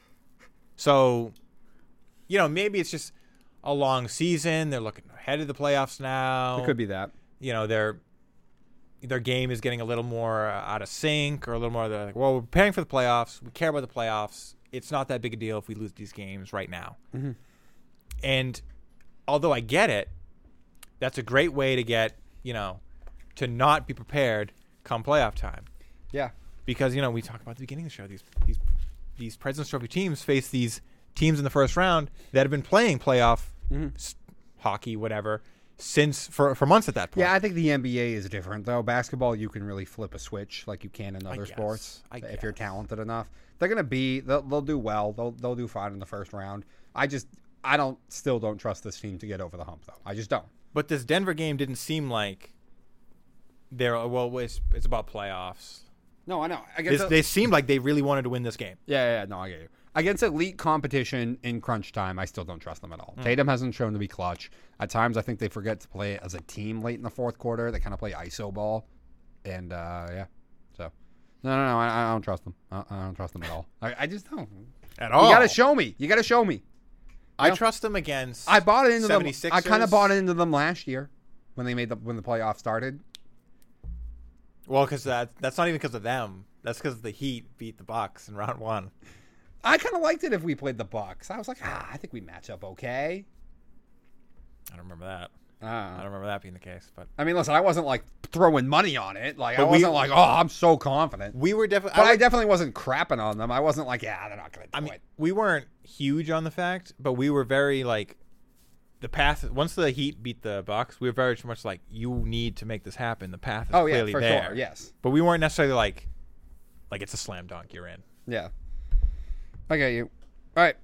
So, you know, maybe it's just a long season. They're looking ahead of the playoffs now. It could be that. You know, their their game is getting a little more out of sync, or a little more like, well, we're preparing for the playoffs. We care about the playoffs. It's not that big a deal if we lose these games right now. Mm-hmm. And although I get it, that's a great way to get, you know, to not be prepared come playoff time. Yeah. Because, you know, we talked about at the beginning of the show, these these these President's Trophy teams face these teams in the first round that have been playing playoff mm-hmm. s- hockey, whatever, since for for months at that point. Yeah, I think the N B A is different, though. Basketball, you can really flip a switch like you can in other I guess. sports I if guess. you're talented enough. They're going to be, they'll, they'll do well. They'll, they'll do fine in the first round. I just, I don't, still don't trust this team to get over the hump, though. I just don't. But this Denver game didn't seem like they're, well, it's, it's about playoffs. No, I know. I guess This, it, they seemed like they really wanted to win this game. Yeah, yeah, yeah, no, I get you. Against elite competition in crunch time, I still don't trust them at all. Mm. Tatum hasn't shown to be clutch. At times, I think they forget to play as a team late in the fourth quarter. They kind of play iso ball. And, uh, yeah. So, no, no, no, I, I don't trust them. I, I don't trust them at all. I, I just don't. At all. You got to show me. You got to show me. You I know? trust them against I bought it into them. seventy-sixers. I kind of bought it into them last year when they made the when the playoffs started. Well, because that, that's not even because of them. That's because the Heat beat the Bucks in round one. I kind of liked it if we played the Bucks. I was like, ah, I think we match up okay. I don't remember that. Uh, I don't remember that being the case. But I mean, listen, I wasn't like throwing money on it. Like But I we- wasn't like, oh, I'm so confident. we were definitely. But I definitely wasn't crapping on them. I wasn't like, yeah, they're not going to do I mean, it. we weren't huge on the fact, but we were very like the path. Once the Heat beat the Bucks, we were very much like, you need to make this happen. The path is Oh yeah, clearly for there. sure. Yes. But we weren't necessarily like, like it's a slam dunk. You're in. Yeah. I get you. All right.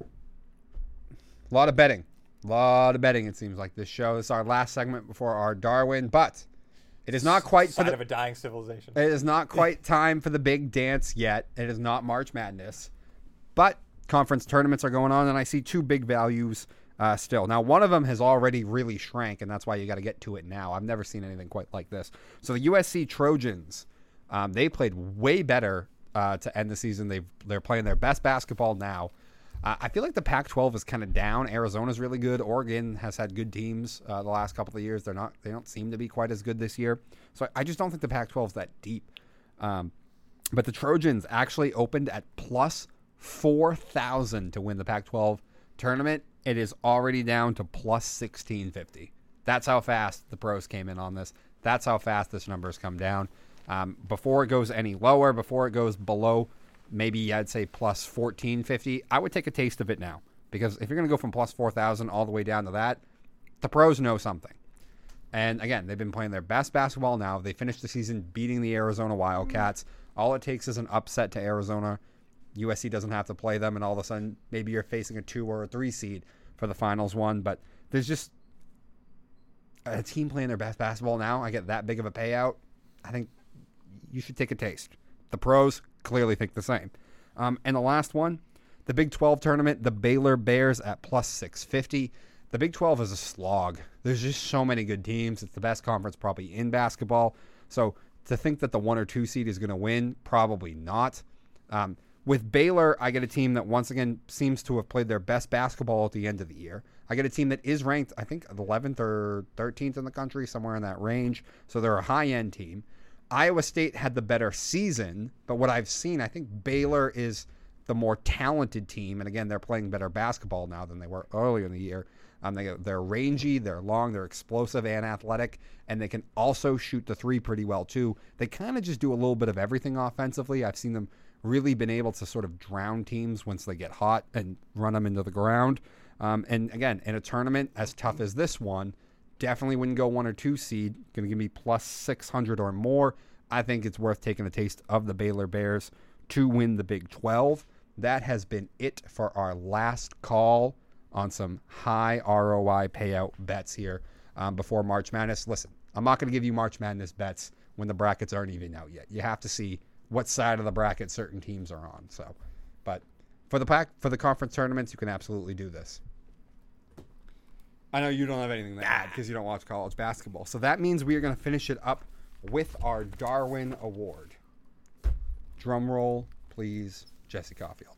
A lot of betting. A lot of betting, it seems like, this show. This is our last segment before our Darwin, but it is not quite for Sign the, of a dying civilization. it is not quite time for the big dance yet. It is not March Madness. But conference tournaments are going on, and I see two big values uh, still. Now, one of them has already really shrank, and that's why you got to get to it now. I've never seen anything quite like this. So the U S C Trojans, um, they played way better uh, to end the season. They've, they're playing their best basketball now. Uh, I feel like the Pac twelve is kind of down. Arizona's really good. Oregon has had good teams uh, the last couple of years. They're not. They don't seem to be quite as good this year. So I, I just don't think the Pac twelve is that deep. Um, but the Trojans actually opened at plus four thousand to win the Pac twelve tournament. It is already down to plus sixteen fifty. That's how fast the pros came in on this. That's how fast this number has come down. Um, before it goes any lower, before it goes below, maybe I'd say plus fourteen fifty. I would take a taste of it now, because if you're going to go from plus four thousand all the way down to that, the pros know something. And again, they've been playing their best basketball now. They finished the season beating the Arizona Wildcats. All it takes is an upset to Arizona. U S C doesn't have to play them, and all of a sudden, maybe you're facing a two or a three seed for the finals one. But there's just a team playing their best basketball now. I get that big of a payout. I think you should take a taste. The pros clearly think the same. Um, and the last one, the Big twelve tournament, the Baylor Bears at plus six fifty. The Big twelve is a slog. There's just so many good teams. It's the best conference probably in basketball. So to think that the one or two seed is going to win, probably not. Um, with Baylor, I get a team that once again seems to have played their best basketball at the end of the year. I get a team that is ranked, I think, eleventh or thirteenth in the country, somewhere in that range. So they're a high-end team. Iowa State had the better season, but what I've seen, I think Baylor is the more talented team. And again, they're playing better basketball now than they were earlier in the year. Um, they, they're rangy, they're long, they're explosive and athletic, and they can also shoot the three pretty well too. They kind of just do a little bit of everything offensively. I've seen them really been able to sort of drown teams once they get hot and run them into the ground. Um, and again, in a tournament as tough as this one, definitely wouldn't go one or two seed. Going to give me plus six hundred or more. I think it's worth taking a taste of the Baylor Bears to win the Big twelve. That has been it for our last call on some high R O I payout bets here um, before March Madness. Listen, I'm not going to give you March Madness bets when the brackets aren't even out yet. You have to see what side of the bracket certain teams are on. So, but for the pack, for the conference tournaments, you can absolutely do this. I know you don't have anything to add because you don't watch college basketball. So that means we are going to finish it up with our Darwin Award. Drum roll, please, Jesse Caulfield.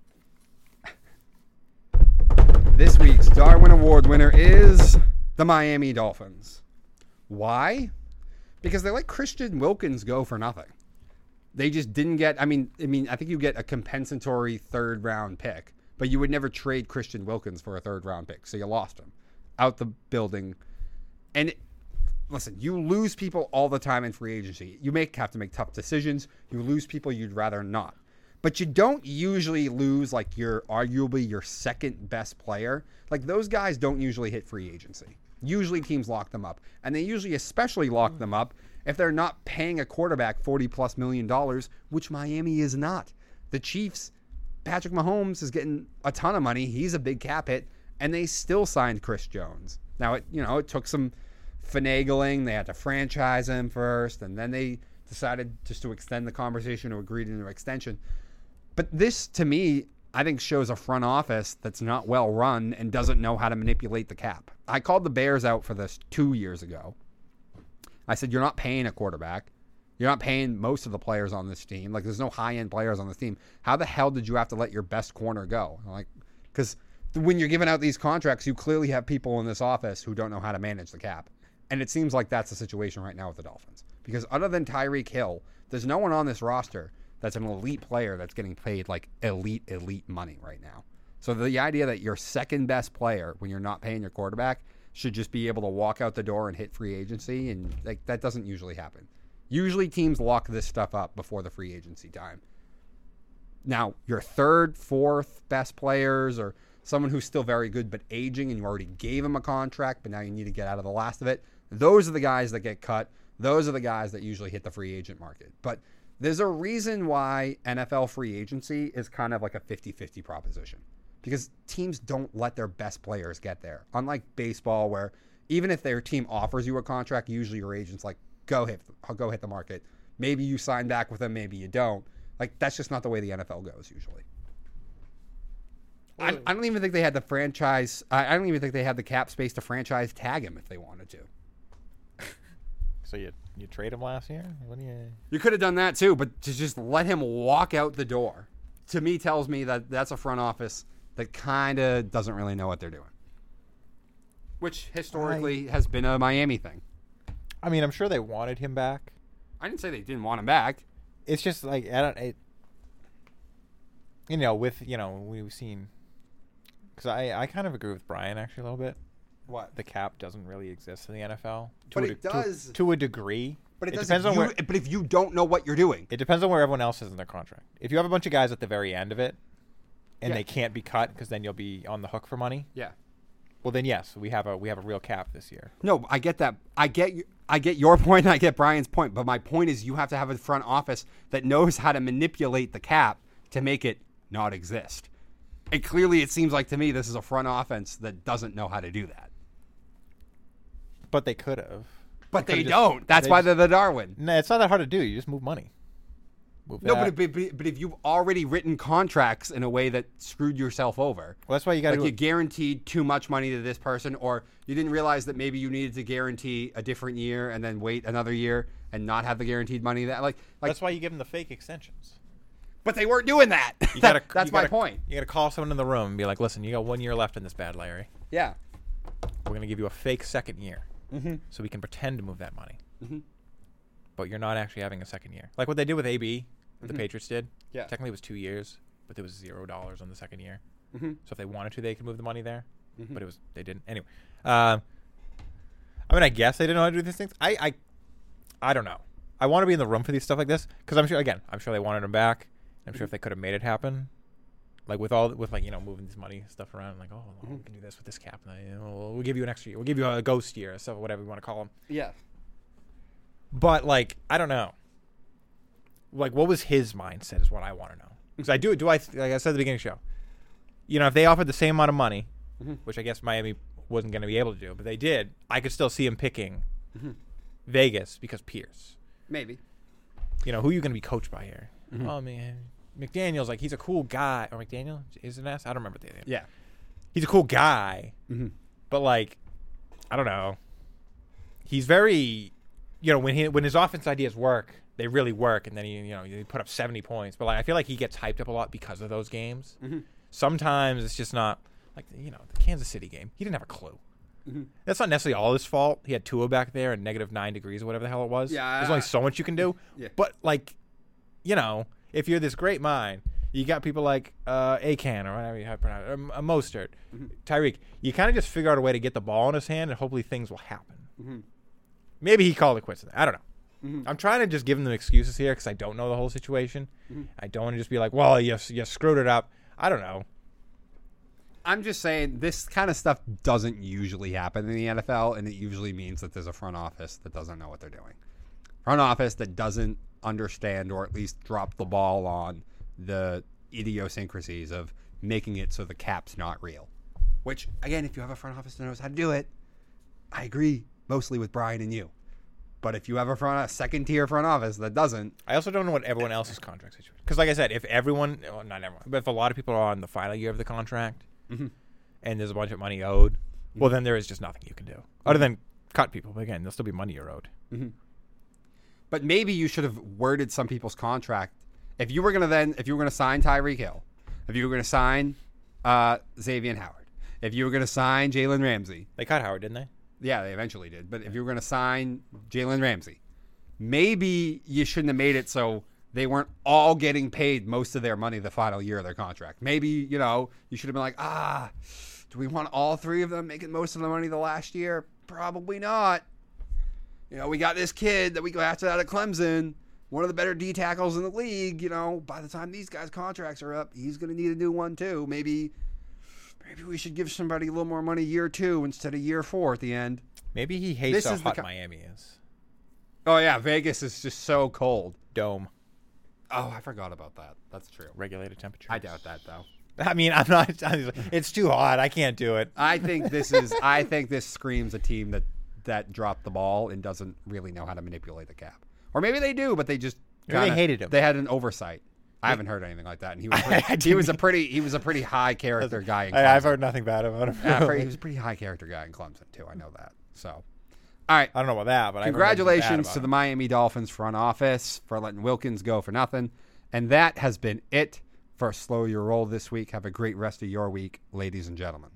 This week's Darwin Award winner is the Miami Dolphins. Why? Because they let Christian Wilkins go for nothing. They just didn't get, I mean, I mean, I think you get a compensatory third round pick, but you would never trade Christian Wilkins for a third round pick. So you lost him out the building. And it, listen, you lose people all the time in free agency. You make have to make tough decisions. You lose people you'd rather not. But you don't usually lose like your arguably your second best player. Like those guys don't usually hit free agency. Usually teams lock them up. And they usually especially lock them up if they're not paying a quarterback forty plus million dollars, which Miami is not. The Chiefs, Patrick Mahomes is getting a ton of money. He's a big cap hit, and they still signed Chris Jones. Now, it you know, it took some finagling. They had to franchise him first, and then they decided just to extend the conversation to agree to an extension. But this, to me, I think shows a front office that's not well run and doesn't know how to manipulate the cap. I called the Bears out for this two years ago. I said, you're not paying a quarterback. You're not paying most of the players on this team. Like, there's no high-end players on this team. How the hell did you have to let your best corner go? Like, because when you're giving out these contracts, you clearly have people in this office who don't know how to manage the cap. And it seems like that's the situation right now with the Dolphins. Because other than Tyreek Hill, there's no one on this roster that's an elite player that's getting paid like elite, elite money right now. So the idea that your second best player, when you're not paying your quarterback, should just be able to walk out the door and hit free agency, and like that doesn't usually happen. Usually teams lock this stuff up before the free agency time. Now, your third, fourth best players or someone who's still very good but aging and you already gave him a contract, but now you need to get out of the last of it, those are the guys that get cut. Those are the guys that usually hit the free agent market. But there's a reason why N F L free agency is kind of like a fifty-fifty proposition. Because teams don't let their best players get there. Unlike baseball, where even if their team offers you a contract, usually your agent's like, go hit, go hit the market. Maybe you sign back with them, maybe you don't. Like, that's just not the way the N F L goes usually. I, I don't even think they had the franchise. I, I don't even think they had the cap space to franchise tag him if they wanted to. So you you trade him last year? What do you? You could have done that too, but to just let him walk out the door, to me tells me that that's a front office that kind of doesn't really know what they're doing. Which historically I, has been a Miami thing. I mean, I'm sure they wanted him back. I didn't say they didn't want him back. It's just like I don't. It, you know, with you know we've seen. Because I I kind of agree with Brian actually a little bit. What? The cap doesn't really exist in the N F L. But to it a, does. To, to a degree. But it, it does depends if on you, where. But if you don't know what you're doing. It depends on where everyone else is in their contract. If you have a bunch of guys at the very end of it, and yeah. they can't be cut because then you'll be on the hook for money. Yeah. Well, then yes, we have a we have a real cap this year. No, I get that. I get I get your point and I get Brian's point. But my point is you have to have a front office that knows how to manipulate the cap to make it not exist. And clearly it seems like to me this is a front offense that doesn't know how to do that. But they could have. But they, they just, don't. That's they why just, they're the Darwin. No, it's not that hard to do. You just move money. Move no, that. but, but but if you've already written contracts in a way that screwed yourself over. Well, that's why you got to like you guaranteed too much money to this person, or you didn't realize that maybe you needed to guarantee a different year and then wait another year and not have the guaranteed money. That like, like that's why you give them the fake extensions. But they weren't doing that. You gotta, that's you my gotta, point. You got to call someone in the room and be like, "Listen, you got one year left in this bad, Larry. Yeah, we're gonna give you a fake second year, mm-hmm. so we can pretend to move that money. Mm-hmm. But you're not actually having a second year, like what they did with A B, what mm-hmm. the Patriots did. Yeah, technically it was two years, but there was zero dollars on the second year. Mm-hmm. So if they wanted to, they could move the money there, mm-hmm. but it was they didn't. Anyway, uh, I mean, I guess they didn't know how to do these things. I, I, I don't know. I want to be in the room for these stuff like this because I'm sure. Again, I'm sure they wanted him back. I'm sure if they could have made it happen, Like with all with like you know moving this money stuff around, like oh well, we can do this with this cap, and you know, we'll, we'll give you an extra year, we'll give you a ghost year, or so whatever you want to call them. Yeah. But like I don't know. Like what was his mindset is what I want to know. Because I do do I like I said at the beginning of the show, you know, if they offered the same amount of money, mm-hmm. which I guess Miami wasn't going to be able to do, but they did, I could still see him picking mm-hmm. Vegas because Pierce. Maybe. You know, who are you going to be coached by here? Mm-hmm. Oh man, McDaniel's like he's a cool guy. Or McDaniel is an ass. I don't remember the name. Yeah. He's a cool guy, mm-hmm. but like, I don't know. He's very, you know, when he when his offense ideas work, they really work, and then he, you know, he put up seventy points. But like, I feel like he gets hyped up a lot because of those games. Mm-hmm. Sometimes it's just not like you know the Kansas City game. He didn't have a clue. Mm-hmm. That's not necessarily all his fault. He had Tua back there and negative nine degrees or whatever the hell it was. Yeah, there's only so much you can do. Yeah. But like, you know, if you're this great mind, you got people like uh, Akan or whatever you have pronounced, um, uh, Mostert, mm-hmm. Tyreek. You kind of just figure out a way to get the ball in his hand, and hopefully things will happen. Mm-hmm. Maybe he called it quits. I don't know. Mm-hmm. I'm trying to just give him the excuses here because I don't know the whole situation. Mm-hmm. I don't want to just be like, well, you, you screwed it up. I don't know. I'm just saying this kind of stuff doesn't usually happen in the N F L, and it usually means that there's a front office that doesn't know what they're doing. Front office that doesn't understand or at least drop the ball on the idiosyncrasies of making it so the cap's not real. Which, again, if you have a front office that knows how to do it, I agree mostly with Brian and you. But if you have a front, a second-tier front office that doesn't... I also don't know what everyone else's contract situation is. Because like I said, if everyone... Well, not everyone, but if a lot of people are on the final year of the contract, mm-hmm. and there's a bunch of money owed, mm-hmm. well, then there is just nothing you can do. Mm-hmm. Other than cut people. But again, there'll still be money you're owed. Mm-hmm. But maybe you should have worded some people's contract. If you were going to then... If you were going to sign Tyreek Hill, if you were going to sign uh, Xavier Howard, if you were going to sign Jalen Ramsey... They cut Howard, didn't they? Yeah, they eventually did. But if you were going to sign Jalen Ramsey, maybe you shouldn't have made it so they weren't all getting paid most of their money the final year of their contract. Maybe, you know, you should have been like, ah, do we want all three of them making most of the money the last year? Probably not. You know, we got this kid that we drafted out of Clemson, one of the better D tackles in the league. You know, by the time these guys' contracts are up, he's going to need a new one too. Maybe... Maybe we should give somebody a little more money year two instead of year four at the end. Maybe he hates this how hot co- Miami is. Oh, yeah. Vegas is just so cold. Dome. Oh, I forgot about that. That's true. Regulated temperature. I doubt that, though. I mean, I'm not. It's too hot. I can't do it. I think this is. I think this screams a team that, that dropped the ball and doesn't really know how to manipulate the cap. Or maybe they do, but they just kinda, they hated him. They had an oversight. I haven't heard anything like that, and he was pretty, he was a pretty he was a pretty high character guy. In Clemson. I, I've heard nothing bad about him. uh, he was a pretty high character guy in Clemson too. I know that. So, all right. I don't know about that, but congratulations to the him. Miami Dolphins front office for letting Wilkins go for nothing, and that has been it for Slow Your Roll this week. Have a great rest of your week, ladies and gentlemen.